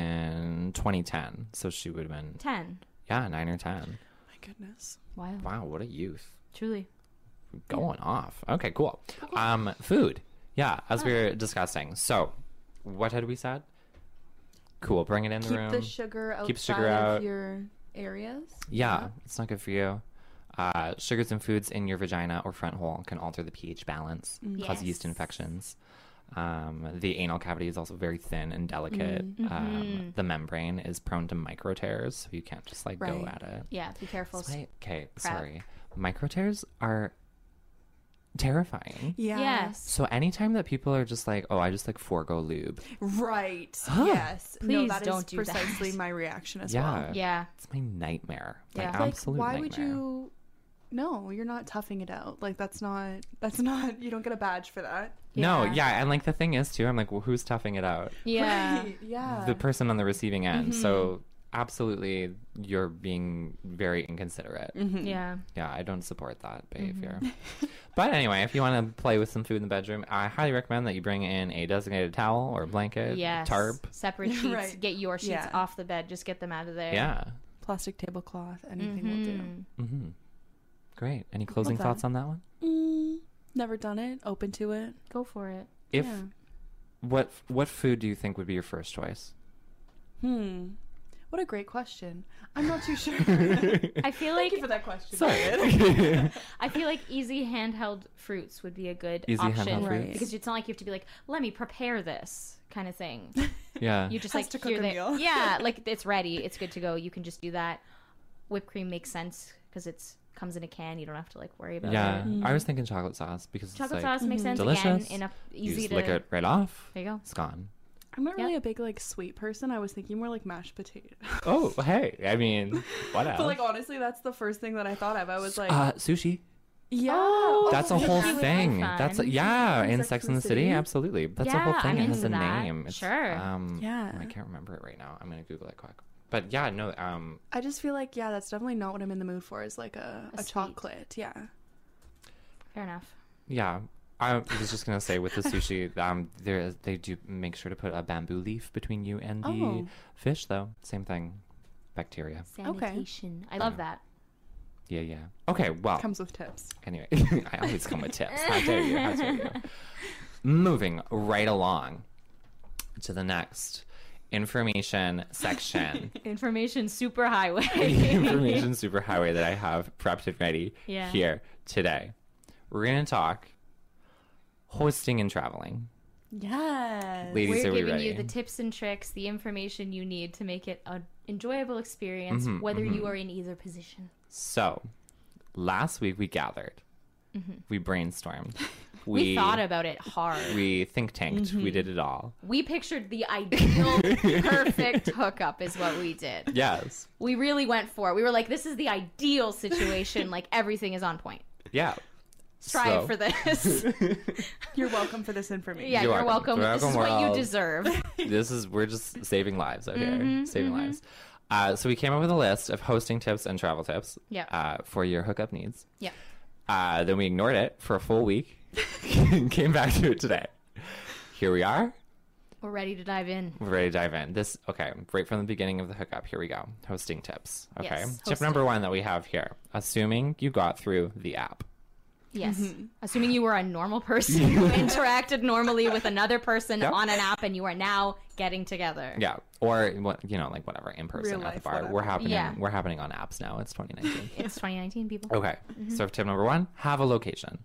in twenty ten, so she would have been Ten. yeah nine or ten. My goodness. Wild. Wow, what a youth! Truly. Going off. Okay, cool. Um, food. Yeah, as we were discussing. So, what had we said? Cool. Bring it in the Keep room. the sugar outside Keep sugar out. of your areas. Yeah, it's not good for you. Uh, sugars and foods in your vagina or front hole can alter the pH balance, cause yeast Yes. infections. Um, the anal cavity is also very thin and delicate. Mm-hmm. Um, the membrane is prone to micro tears, so you can't just like go Right. at it. Yeah. Be careful. Why- Okay, sorry. Micro tears are terrifying. Yeah. Yes. So anytime that people are just like, oh, I just like forego lube, Right. Yes. no, Please that is don't do that. precisely my reaction as yeah, well. Yeah. it's my nightmare. My Yeah. Like, absolute why nightmare. would you? No, you're not toughing it out. Like that's not. That's not. You don't get a badge for that. No, Yeah. yeah, and like the thing is too, I'm like, well, who's toughing it out? Yeah. Right, yeah. The person on the receiving end. Mm-hmm. So absolutely, you're being very inconsiderate. Mm-hmm. Yeah. Yeah, I don't support that behavior. Mm-hmm. But anyway, if you want to play with some food in the bedroom, I highly recommend that you bring in a designated towel or blanket, Yes. tarp. Separate sheets. Right. Get your sheets Yeah. off the bed. Just get them out of there. Yeah. Plastic tablecloth. Anything will do. Mm-hmm. Great. Any closing that. thoughts on that one? Mm, never done it. Open to it. Go for it. If Yeah. what what food do you think would be your first choice? Hmm. What a great question. I'm not too sure. I feel like Thank you for that question. I feel like easy handheld fruits would be a good Easy option handheld fruits. because it's not like you have to be like, let me prepare this kind of thing. Yeah. You just Has like to cook here a they- meal. yeah, like it's ready, it's good to go. You can just do that. Whipped cream makes sense because it's comes in a can. You don't have to like worry about yeah. it. I was thinking chocolate sauce because Chocolate it's like sauce makes sense delicious. again. In a you easy just to lick it right off. There you go. It's gone. I'm not Yeah. really a big like sweet person. I was thinking more like mashed potato. Oh, hey. I mean, whatever. But like honestly, that's the first thing that I thought of. I was like, uh, sushi. yeah, Oh, That's a sushi whole would be thing. fun. That's a, yeah, in Sex Sex and and the the City, City? absolutely. That's a Yeah, whole thing. I'm It has a into that. name. It's, Sure. Um, Yeah. I can't remember it right now. I'm gonna Google it quick. But yeah, no. Um, I just feel like yeah, that's definitely not what I'm in the mood for. Is like a, A a, sweet. chocolate. Yeah. Fair enough. yeah. I was just gonna say with the sushi, um, there they do make sure to put a bamboo leaf between you and the Oh. fish, though. Same thing. Bacteria. Sanitation. I love that. Yeah, yeah. Okay. Well. Comes with tips. Anyway, I always come with tips. How dare you? How dare you? Moving right along to the next information section. Information superhighway. Information superhighway that I have prepped and ready Yeah. here today. We're going to talk hosting and traveling. Yes. Ladies, We're are we giving ready? you the tips and tricks, the information you need to make it an enjoyable experience, Mhm, whether mhm. you are in either position. So, last week we gathered. We brainstormed. Mm-hmm. We, thought about it hard. We, We think tanked. We did it all. pictured the ideal, perfect hookup is what we did. Yes. We really went for it. We were like, this is the ideal situation. Like, everything is on point. Yeah. strive So- for this. You're welcome for this information. Yeah, You're you're, welcome. welcome. You're This is welcome. what We're you all- deserve. This is we're just saving lives out here, Mm-hmm, saving lives. Uh, so we came up with a list of hosting tips and travel tips. Yeah. Uh, for your hookup needs. Yeah. Uh, then we ignored it for a full week. Came back to it today. Here we are. We're ready to dive in. We're ready to dive in. This okay, right from the beginning of the hookup. Here we go. Hosting tips. Okay. Yes, Tip hosting. number one that we have here. Assuming you got through the app. Yes. Mm-hmm. Assuming you were a normal person who interacted normally with another person Yep. on an app and you are now getting together. Yeah. Or what you know, like whatever, in person Real at the life, bar. whatever. We're happening Yeah. we're happening on apps now. It's twenty nineteen. It's twenty nineteen, people. Okay. So tip number one, have a location.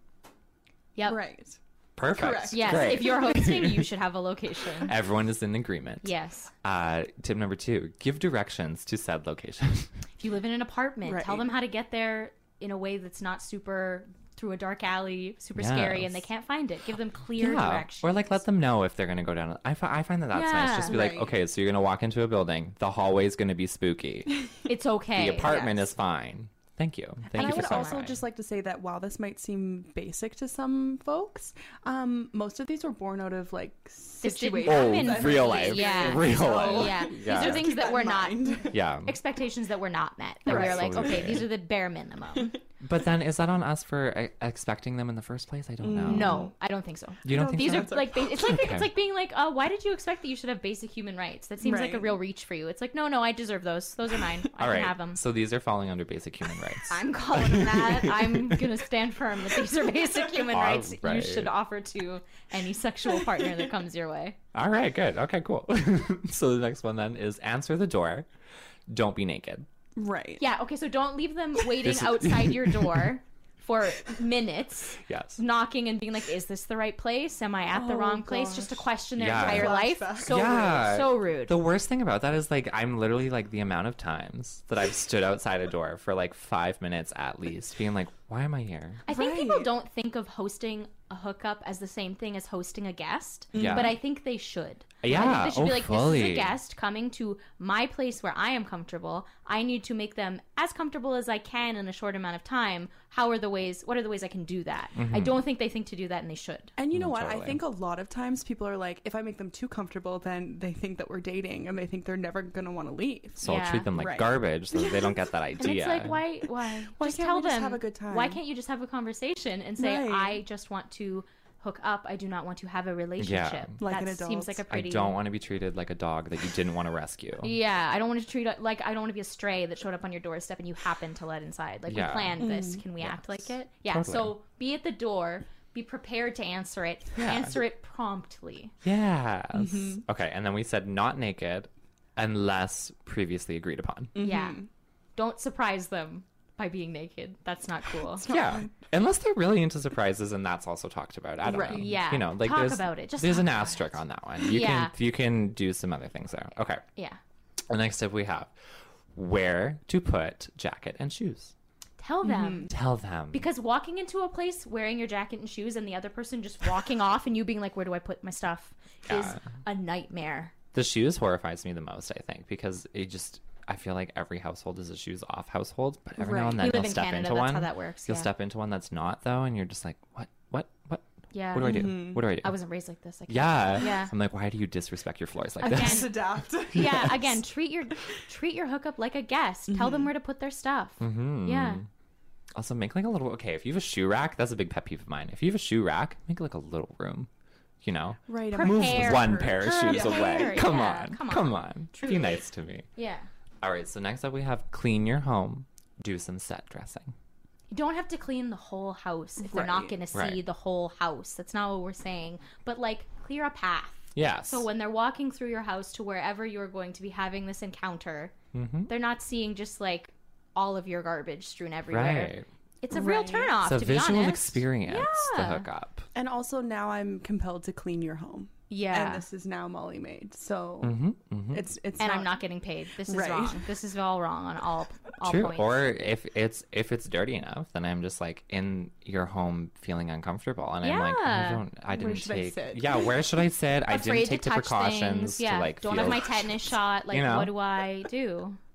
Yep. Right. Perfect. Correct. Yes. Great. If you're hosting, you should have a location. Everyone is in agreement. Yes. Uh, tip number two, give directions to said location. If you live in an apartment, Right. tell them how to get there in a way that's not super through a dark alley, super scary, and they Yes. can't find it. Give them clear yeah. directions. Or like let them know if they're going to go down. I, fi- I find that that's nice. Yeah. Just be like, Right. okay, so you're going to walk into a building. The hallway is going to be spooky. It's okay. The apartment yes. is fine. Thank you. Thank and you I for would also clarifying. just like to say that while this might seem basic to some folks, um, most of these were born out of like This didn't situations. happen Oh, for real me. life. Yeah. Real So, life. Yeah. Yeah. These are things Keep that that were in not mind. Yeah. expectations that were not met. That we were like, Absolutely. okay, these are the bare minimum. But then is that on us for uh, expecting them in the first place? I don't know. No, I don't think so. You don't think These so? are like ba- it's like Okay. it's like being like, oh, why did you expect that you should have basic human rights? That seems like a Right. real reach for you. It's like, no, no, I deserve those. Those are mine. I All can right. have them. So these are falling under basic human rights. I'm calling them that. I'm gonna stand firm that these are basic human All rights you right. should offer to any sexual partner that comes your way. All right, good. Okay, cool. So the next one then is answer the door. Don't be naked. Right. Yeah. Okay. So don't leave them waiting This is- outside your door for minutes, Yes. knocking and being like, "Is this the right place? Am I at the Oh, wrong place?" Just to gosh. question their Yeah. entire life. Flashback. So Yeah. rude. So rude. The worst thing about that is like I'm literally like the amount of times that I've stood outside a door for like five minutes at least, being like, why am I here? I think people Right. don't think of hosting a hookup as the same thing as hosting a guest. Yeah. But I think they should. I Yeah, think they should oh, be like, this is fully. a guest coming to my place where I am comfortable. I need to make them as comfortable as I can in a short amount of time. How are the ways, what are the ways I can do that? Mm-hmm. I don't think they think to do that, and they should. And you know Mm, what? totally. I think a lot of times people are like, if I make them too comfortable, then they think that we're dating and they think they're never going to want to leave. So Yeah. I'll treat them like Right. garbage so that they don't get that idea. And it's like, why, why? Why just can't tell we just them. have a good time? Why can't you just have a conversation and say, Right. I just want to hook up. I do not want to have a relationship. Like an that seems adult. like a I pretty. don't want to be treated like a dog that you didn't want to rescue. Yeah, I don't want to treat it like I don't want to be a stray that showed up on your doorstep and you happen to let inside. Like Yeah. we planned this. Can we act like it? Yeah. Totally. So be at the door. Be prepared to answer it. Yeah. Answer it promptly. Yes. Mm-hmm. Okay, and then we said not naked unless previously agreed upon. Yeah. Don't surprise them by being naked. That's not cool. Yeah, unless they're really into surprises, and that's also talked about. I don't Right. know. Yeah. you know, like Talk there's, about it. Just there's talk an about asterisk it. on that one. You Yeah. can you can do some other things there. Okay. Yeah. The next tip we have: where to put jacket and shoes. Tell them. Tell them. Because walking into a place wearing your jacket and shoes and the other person just walking off and you being like, where do I put my stuff? is Yeah. a nightmare. The shoes horrifies me the most, I think, because it just I feel like every household is a shoes off household, but every now Right. and then We live you'll in step Canada, into that's one. how that works, You'll yeah. step into one that's not though, and you're just like, what, what, what? Yeah. What do I do? What do I do? I wasn't raised like this. I can't. yeah. Yeah. I'm like, why do you disrespect your floors like Again. this? Just adapt. Yeah, again, treat your treat your hookup like a guest. Tell them where to put their stuff. Mm-hmm. Yeah. Also, make like a little. Okay, if you have a shoe rack, that's a big pet peeve of mine. If you have a shoe rack, make like a little room. You know, Right. Prepare. move Prepare. one pair of shoes Prepare, away. Come yeah, on, come come on. on, Be Truly. nice to me. Yeah. All right. So next up, we have clean your home. Do some set dressing. You don't have to clean the whole house if they're not Right. going to see Right. the whole house. That's not what we're saying. But like clear a path. Yes. So when they're walking through your house to wherever you're going to be having this encounter, Mm-hmm. they're not seeing just like all of your garbage strewn everywhere. Right. It's a real Right. turn off, It's a to be visual honest. experience. The Yeah. hookup. And also now I'm compelled to clean your home. Yeah. And this is now Molly made. So Mm-hmm. Mm-hmm. it's it's and not, I'm not getting paid. This is Right. wrong. This is all wrong on all all True. points. Or if it's if it's dirty enough, then I'm just like in your home feeling uncomfortable, and I'm like, I Yeah. don't, I didn't should I take. sit? Yeah, where should I sit? I Afraid didn't take to the touch precautions things. Yeah. to like don't feel. have my tetanus shot. Like, You know? what do I do?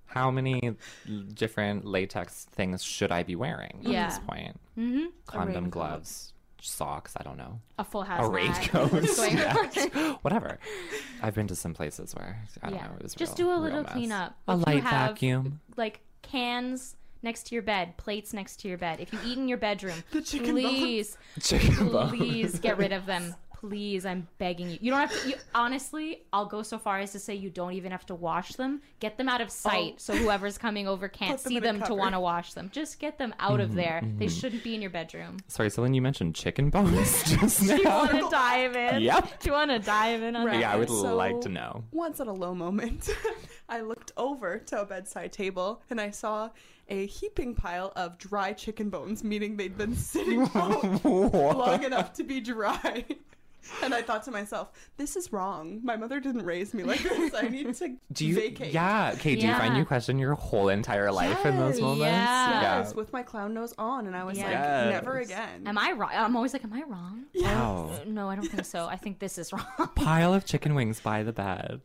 How many different latex things should I be wearing Yeah. at this point? Mm-hmm. Condom, raincoat. gloves, socks, I don't know. A full A hazmat. raincoat. Going on. yes. Whatever. I've been to some places where, I don't Yeah. know, it was Just real- do a real little mess. cleanup. A If you light have, vacuum. Like cans next to your bed, plates next to your bed. If you eat in your bedroom, The chicken please, Chicken bones. please get rid of them. Please, I'm begging you. You don't have to. You, honestly, I'll go so far as to say you don't even have to wash them. Get them out of sight, Oh. so whoever's coming over can't Put them see in a them to cupboard. want to wash them. Just get them out Mm-hmm, of there. They shouldn't be in your bedroom. Sorry, Celine, you mentioned chicken bones just Do you now. want to dive in? Yep. Do you want to dive in on Right. that? Yeah, I would So- like to know. Once at a low moment, I looked over to a bedside table and I saw a heaping pile of dry chicken bones, meaning they'd been sitting out long enough to be dry. And I thought to myself, this is wrong. My mother didn't raise me like this. I need to Do you? vacate. Yeah. Okay. Do you find Yeah. you question your whole entire life in those Yes. moments? Yeah. Yes, with my clown nose on, and I was like, Yes. never again. Am I wrong? I'm always like, am I wrong? Wow. Uh, No, I don't think so. I think this is wrong. Pile of chicken wings by the bed.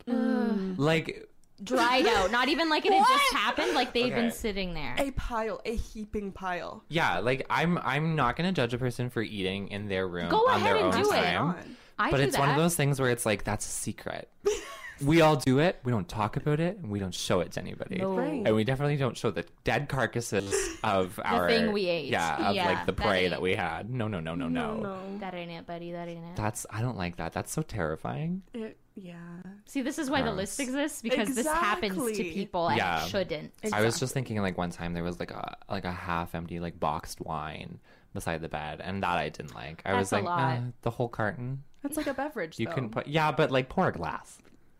Like, Dried out. Not even like it had just happened. Like they'd been Okay. sitting there. A pile, a heaping pile. yeah. Like, I'm I'm not gonna judge a person for eating in their room Go on their ahead and own do it. time. On. I But do it's that. one of those things where it's like that's a secret. We all do it. We don't talk about it, and we don't show it to anybody. No. Right. And we definitely don't show the dead carcasses of our thing we ate. Yeah, of Yeah, like the that prey ain't- that we had. No, no, no, no, no. No. That ain't it, buddy. That ain't it. That's I don't like that. That's so terrifying. It, yeah. See, this is why the Gross. list exists because this happens to Exactly. people and Yeah. it shouldn't. I was just thinking like one time there was like a like a half empty like boxed wine beside the bed, and that I didn't like. I was That's a like, lot. "Uh, the whole carton. It's like a beverage, You though. can put yeah, but like pour a glass.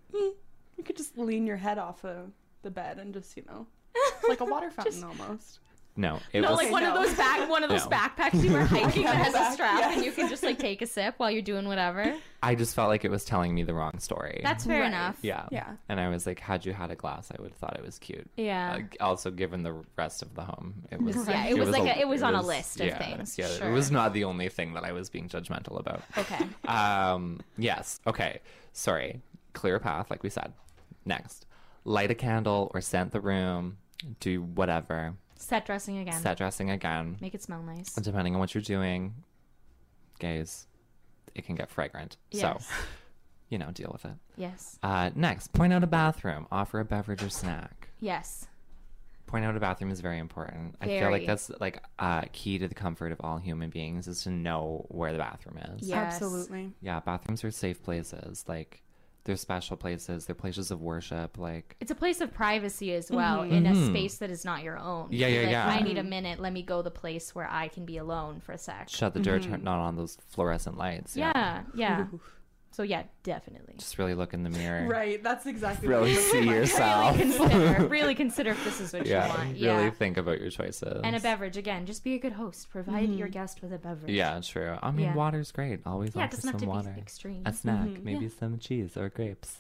You could just lean your head off of the bed and just, you know, like a water fountain almost. No, it No, was like one of no. those back, one of those No. backpacks you wear hiking that has a Back, strap, yes. and you can just like take a sip while you're doing whatever. I just felt like it was telling me the wrong story. That's fair Right. enough. yeah. Yeah. And I was like, had you had a glass, I would have thought it was cute. Yeah. Uh, also, given the rest of the home, it was. Yeah, it was like a- it was on a list of yeah, things, Yeah, sure. it was not the only thing that I was being judgmental about. Okay. Um. Yes. Okay. Sorry. Clear path, like we said. Next, light a candle or scent the room. Do whatever. Set dressing again. Set dressing again. Make it smell nice. Depending on what you're doing, gays, it can get fragrant. Yes. So, you know, deal with it. Yes. Uh, next, point out a bathroom. Offer a beverage or snack. Yes. Point out a bathroom is very important. I feel Very. like that's like uh, key to the comfort of all human beings is to know where the bathroom is. Yes. Absolutely. Yeah, bathrooms are safe places. Like, they're special places. They're places of worship. Like, It's a place of privacy as well, in a space that is not your own. Yeah, yeah, Like, yeah. I need a minute. Let me go the place where I can be alone for a sec. shut the door, turn not on those fluorescent lights. Yeah, yeah. So yeah, definitely. Just really look in the mirror. Right. That's exactly Really what see my- yourself. Really consider, really consider if this is what Yeah, you want. really Yeah. think about your choices. And a beverage again. Just be a good host. Provide your guest with a beverage. Yeah, true. I mean, Yeah. water's great. Always Yeah, it offer doesn't have some to water. be extreme. A snack, Mm-hmm. maybe some cheese or grapes.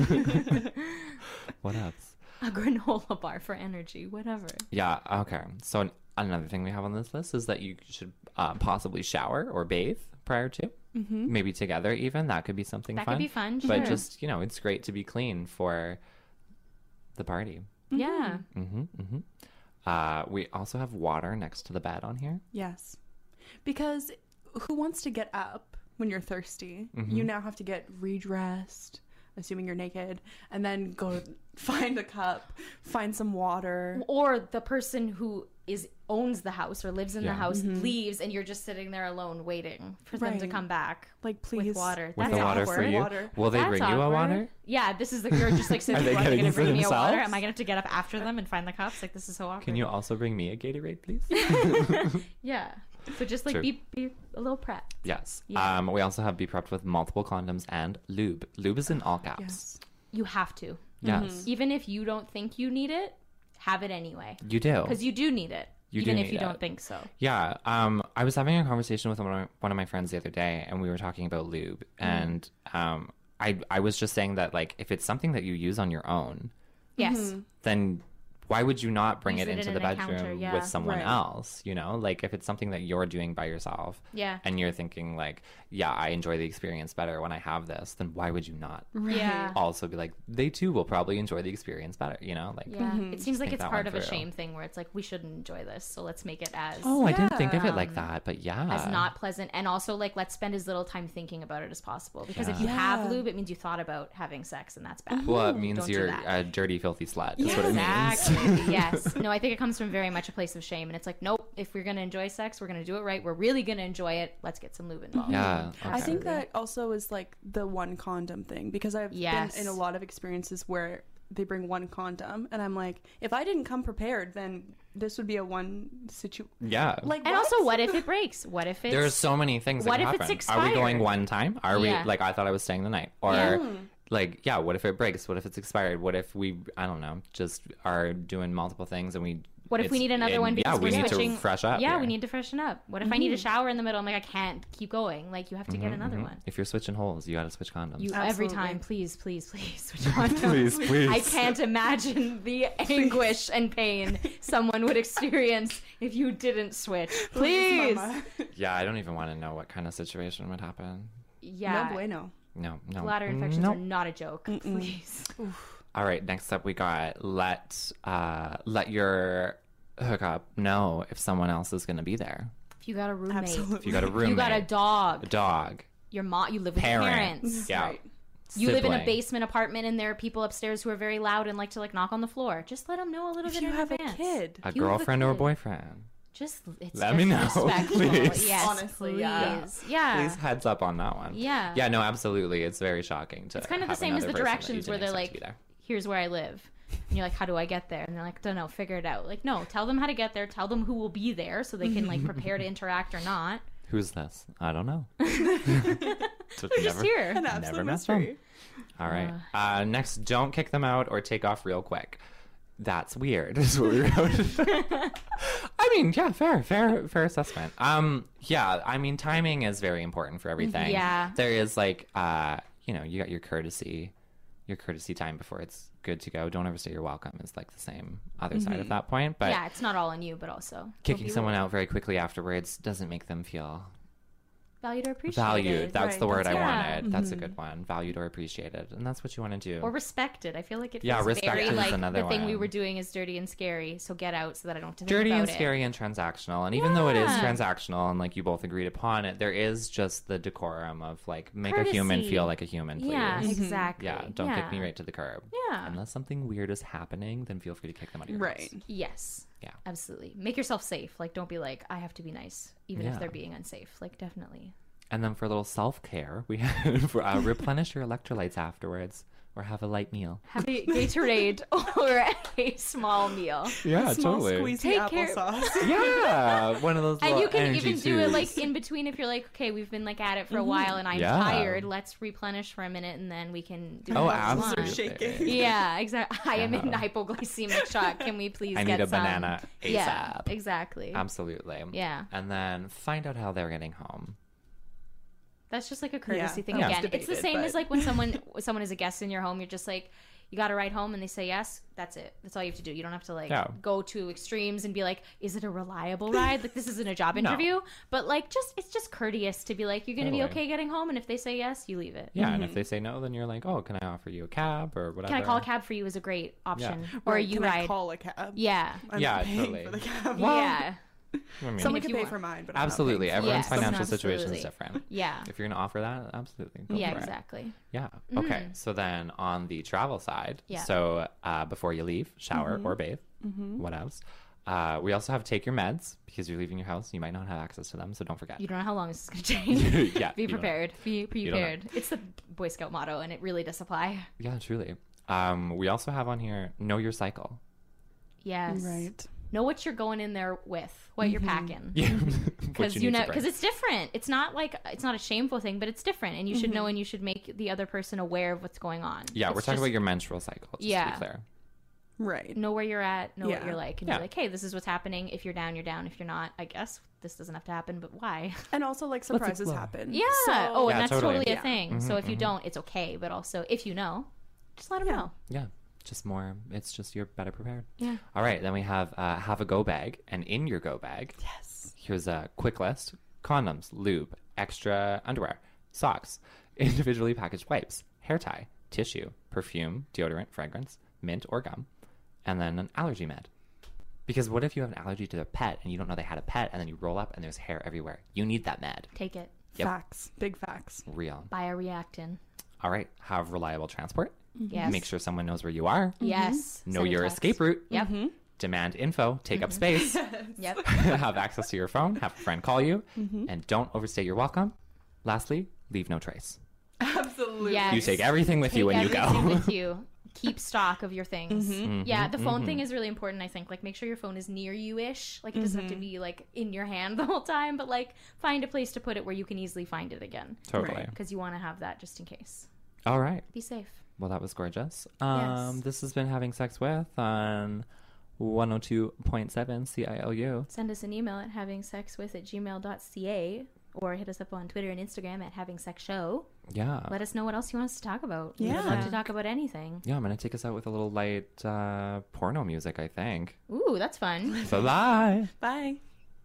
What else? A granola bar for energy. Whatever. Yeah, okay. So an- another thing we have on this list is that you should uh, possibly shower or bathe prior to. Mm-hmm. Maybe together even. That could be something That fun. could be fun. But Sure. just, you know, it's great to be clean for the party. Yeah. Mm-hmm, mm-hmm. Uh, we also have water next to the bed on here. Yes. Because who wants to get up when you're thirsty? Mm-hmm. You now have to get redressed, assuming you're naked, and then go find a cup, find some water. Or the person who is owns the house or lives in Yeah. the house leaves, and you're just sitting there alone waiting for them to Right. come back. Like, please. With water. With That's the water awkward. for you. Water. Will they That's bring you a awkward. water? Yeah, this is the you're just like sitting. Are they Are they getting going it to for bring me a water? themselves? Am I going to have to get up after them and find the cups? Like this is so awkward. Can you also bring me a Gatorade, please? Yeah. So just like True. be be a little prep. Yes. Yeah. Um, we also have be prepped with multiple condoms and lube. Lube is in all caps. Yes. You have to, Yes. even if you don't think you need it, have it anyway You do. because you do need it, You even do if need you it. don't think so. Yeah. Um, I was having a conversation with one of, my, one of my friends the other day, and we were talking about lube. And um, I, I was just saying that, like, if it's something that you use on your own, Yes. then why would you not bring Use it it into in the an encounter, bedroom yeah. with someone Right. else? You know, like if it's something that you're doing by yourself, Yeah. and you're thinking like, yeah, I enjoy the experience better when I have this, then why would you not Yeah. also be like, they too will probably enjoy the experience better? You know, like, Yeah. It seems like think it's that part one of a through. shame thing where it's like, we shouldn't enjoy this, so let's make it as oh, I didn't think of it Um, like that, but yeah, as not pleasant, and also like let's spend as little time thinking about it as possible, because if you Yeah. have lube, it means you thought about having sex, and that's bad. well, it means Don't do you're that. a dirty, filthy slut. Is what it means. Exactly. Yes. No, I think it comes from very much a place of shame, and it's like, nope. If we're gonna enjoy sex, we're gonna do it right. We're really gonna enjoy it. Let's get some lube involved. Yeah, I think Absolutely. that also is like the one condom thing, because I've Yes. been in a lot of experiences where they bring one condom and I'm like, if I didn't come prepared, then this would be a one situ Yeah. like And what? also, what if it breaks? What if it's There's so many things that What can if it's happen. Are we going expired? one time? Are Yeah. we like I thought I was staying the night? Or Yeah. like yeah, what if it breaks? What if it's expired? What if we I don't know, just are doing multiple things and we What if we it's- need another and, one because yeah, we we're need switching? to fresh up. Yeah, here. we need to freshen up. What if I need a shower in the middle? I'm like, I can't keep going. Like, you have to get another one. If you're switching holes, you got to switch condoms. You every Absolutely. time, please, please, please switch condoms. Please, please. I can't imagine the anguish and pain someone would experience if you didn't switch. Please. Mama. Yeah, I don't even want to know what kind of situation would happen. Yeah. No bueno. No, no. Bladder infections no. are not a joke. Please. All right, next up we got let uh let your hookup know if someone else is going to be there. If you got a roommate, Absolutely. If you got a roommate, you got a a dog, dog, your mom, you live with parent, your parents. yeah, Right. You live in a sibling. basement apartment and there are people upstairs who are very loud and like to like knock on the floor. Just let them know a little If bit you in have a advance. kid, a you have a girlfriend or a kid. boyfriend. Just it's Let me know, disrespectful. please. Yes, Honestly, yeah. please. Yeah. Please heads up on that one. Yeah. Yeah, no, absolutely. It's very shocking to It's kind of the have same as another the person that you directions where didn't they're expect to be like, there. here's where I live. And you're like, how do I get there? And they're like, don't know, figure it out. Like, no, tell them how to get there. Tell them who will be there so they can like prepare to interact or not. Who's this? I don't know. So They're just here. an Never absolute met them. mystery. All right. Uh, next, don't kick them out or take off real quick. That's weird. Is what we wrote. I mean, yeah, fair, fair, fair assessment. Um, yeah, I mean, timing is very important for everything. Yeah. There is like, uh, you know, you got your courtesy, your courtesy time before it's good to go. Don't overstay your welcome is like the same other side of that point. But Yeah, it's not all on you, but also kicking don't be someone rude. out very quickly afterwards doesn't make them feel valued or appreciated. valued. That's Right, the word that's- I yeah. wanted. That's a good one. Valued or appreciated, and that's what you want to do. Or respected. I feel like it Yeah, feels respect very is like another the thing we one. were doing is dirty and scary. So get out so that I don't have to think Dirty about and it. scary and transactional, and even though it is Yeah. transactional and like you both agreed upon it, there is just the decorum of like make a human Courtesy. feel like a human, please. Yeah, exactly. Yeah, don't yeah. kick me right to the curb. Yeah. Unless something weird is happening, then feel free to kick them out of your Right. house. Yes. Yeah. Absolutely. Make yourself safe. Like, don't be like, I have to be nice, even Yeah. if they're being unsafe. Like, definitely. And then for a little self care, we have uh, replenish your electrolytes afterwards, or have a light meal. Have a Gatorade or a small meal. Yeah, Small squeezy Take care- applesauce. Yeah, one of those. And little you can energy even do it tubes. like in between if you're like, okay, we've been like at it for a while and I'm Yeah. tired. Let's replenish for a minute and then we can do Oh, what we want. absolutely. shaking. Yeah, exactly. I am in Yeah. hypoglycemic shock. Can we please I get need a some? banana ASAP. Yeah, exactly. Absolutely. Yeah. And then find out how they're getting home. That's just like a courtesy Yeah, thing. that was Again, it's the debated, same but- as like when someone when someone is a guest in your home. You're just like, you got to ride home, and they say yes. That's it. That's all you have to do. You don't have to like Yeah. go to extremes and be like, is it a reliable ride? Like this isn't a job No. interview, but like just it's just courteous to be like, you're gonna be Totally. okay getting home, and if they say yes, you leave it. Yeah, and if they say no, then you're like, oh, can I offer you a cab or whatever? Can I call a cab for you? Is a great option, or Right, you can I ride. call a cab? Yeah, I'm Yeah, paying totally. for the cab. yeah, I mean, Someone if can you pay want- for mine, but I'm not absolutely. paying for Everyone's Yes, financial situation absolutely. is different. yeah, If you're going to offer that, absolutely. Go yeah, for it. exactly. Yeah. Okay. So then on the travel side, Yeah. so uh, before you leave, shower or bathe. What else? Uh, we also have take your meds because you're leaving your house. You might not have access to them, so don't forget. You don't know how long this is going to take. Yeah, Be you don't know. prepared. Be don't know. prepared. It's the Boy Scout motto, and it really does apply. Yeah, truly. Um, we also have on here know your cycle. Yes. Right. Know what you're going in there with, what you're packing. Yeah. Because you, know, because it's different. It's not like it's not a shameful thing, but it's different, and you should know, and you should make the other person aware of what's going on. yeah, we're It's talking just about your menstrual cycle. Just to Yeah. be clear. Right. know where you're at, know what Yeah. you're like, and Yeah. be like, hey, this is what's happening. If you're down, you're down. If you're not, I guess this doesn't have to happen, but why? And also, like, surprises explore. happen. Yeah. So, oh, and Yeah, that's totally. totally, a Yeah. thing. So if you don't, it's okay. But also, if you know, just let them know. Yeah. just more, it's just you're better prepared. Yeah. All right, then we have uh, have a go bag, and in your go bag, Yes. here's a quick list: condoms, lube, extra underwear, socks, individually packaged wipes, hair tie, tissue, perfume, deodorant, fragrance, mint or gum, and then an allergy med. Because what if you have an allergy to a pet and you don't know they had a pet, and then you roll up and there's hair everywhere? You need that med. Take it. Yep. Facts. Big facts. Real. Bioreactin. All right, have reliable transport. Yes. Make sure someone knows where you are. Yes. Know Send a your text. escape route. Yep. Demand info. Take up space. Yep. Have access to your phone. Have a friend call you. And don't overstay your welcome. Lastly, leave no trace. Absolutely. Yes. You take everything with you Take when you everything go. with you. Keep stock of your things. Mm-hmm. Yeah, the phone thing is really important, I think. Like, make sure your phone is near you-ish. Like, it doesn't have to be, like, in your hand the whole time. But, like, find a place to put it where you can easily find it again. Totally. Right. Because you want to have that just in case. All right. Be safe. Well, that was gorgeous. Um, Yes. This has been Having Sex With on one oh two point seven C I L U. Send us an email at havingsexwith at gmail dot c a or hit us up on Twitter and Instagram at havingsexshow. Yeah. Let us know what else you want us to talk about. Yeah. We'd love to talk about anything. Yeah, I'm going to take us out with a little light uh, porno music, I think. Ooh, that's fun. So bye. Bye.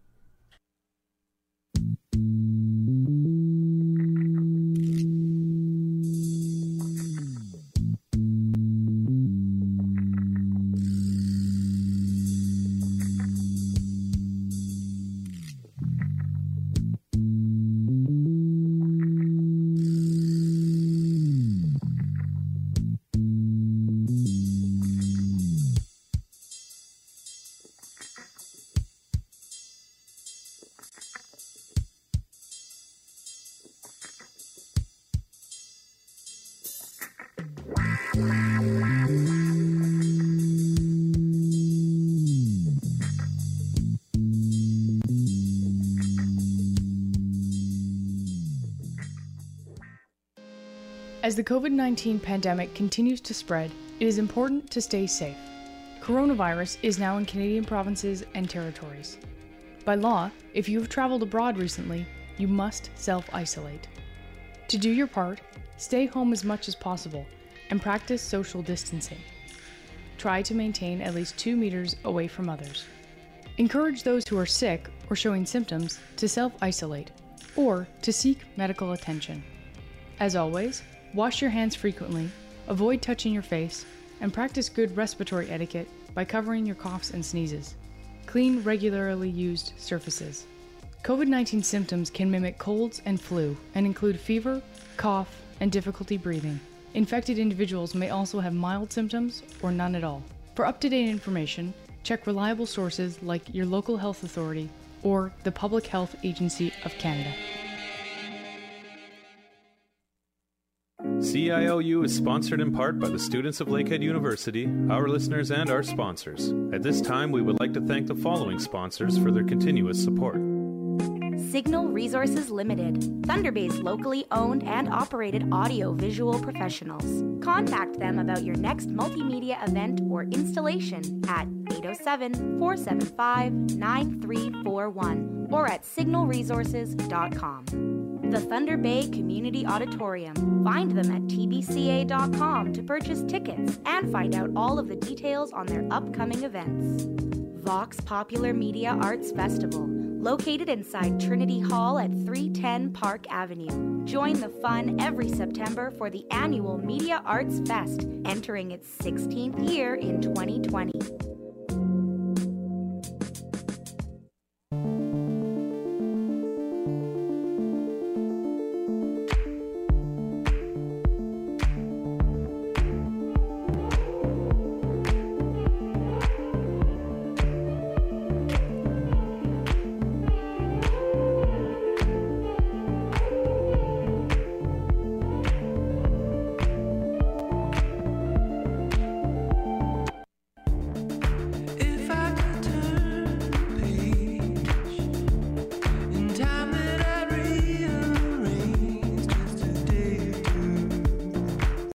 As the COVID nineteen pandemic continues to spread, it is important to stay safe. Coronavirus is now in Canadian provinces and territories. By law, if you have traveled abroad recently, you must self-isolate. To do your part, stay home as much as possible and practice social distancing. Try to maintain at least two meters away from others. Encourage those who are sick or showing symptoms to self-isolate or to seek medical attention. As always, wash your hands frequently, avoid touching your face, and practice good respiratory etiquette by covering your coughs and sneezes. Clean regularly used surfaces. COVID nineteen symptoms can mimic colds and flu and include fever, cough, and difficulty breathing. Infected individuals may also have mild symptoms or none at all. For up-to-date information, check reliable sources like your local health authority or the Public Health Agency of Canada. C I L U is sponsored in part by the students of Lakehead University, our listeners, and our sponsors. At this time, we would like to thank the following sponsors for their continuous support. Signal Resources Limited, Thunder Bay's locally owned and operated audio-visual professionals. Contact them about your next multimedia event or installation at eight oh seven, four seven five, nine three four one or at signal resources dot com. The Thunder Bay Community Auditorium. Find them at t b c a dot com to purchase tickets and find out all of the details on their upcoming events. Vox Popular Media Arts Festival, located inside Trinity Hall at three ten Park Avenue. Join the fun every September for the annual Media Arts Fest, entering its sixteenth year in twenty twenty.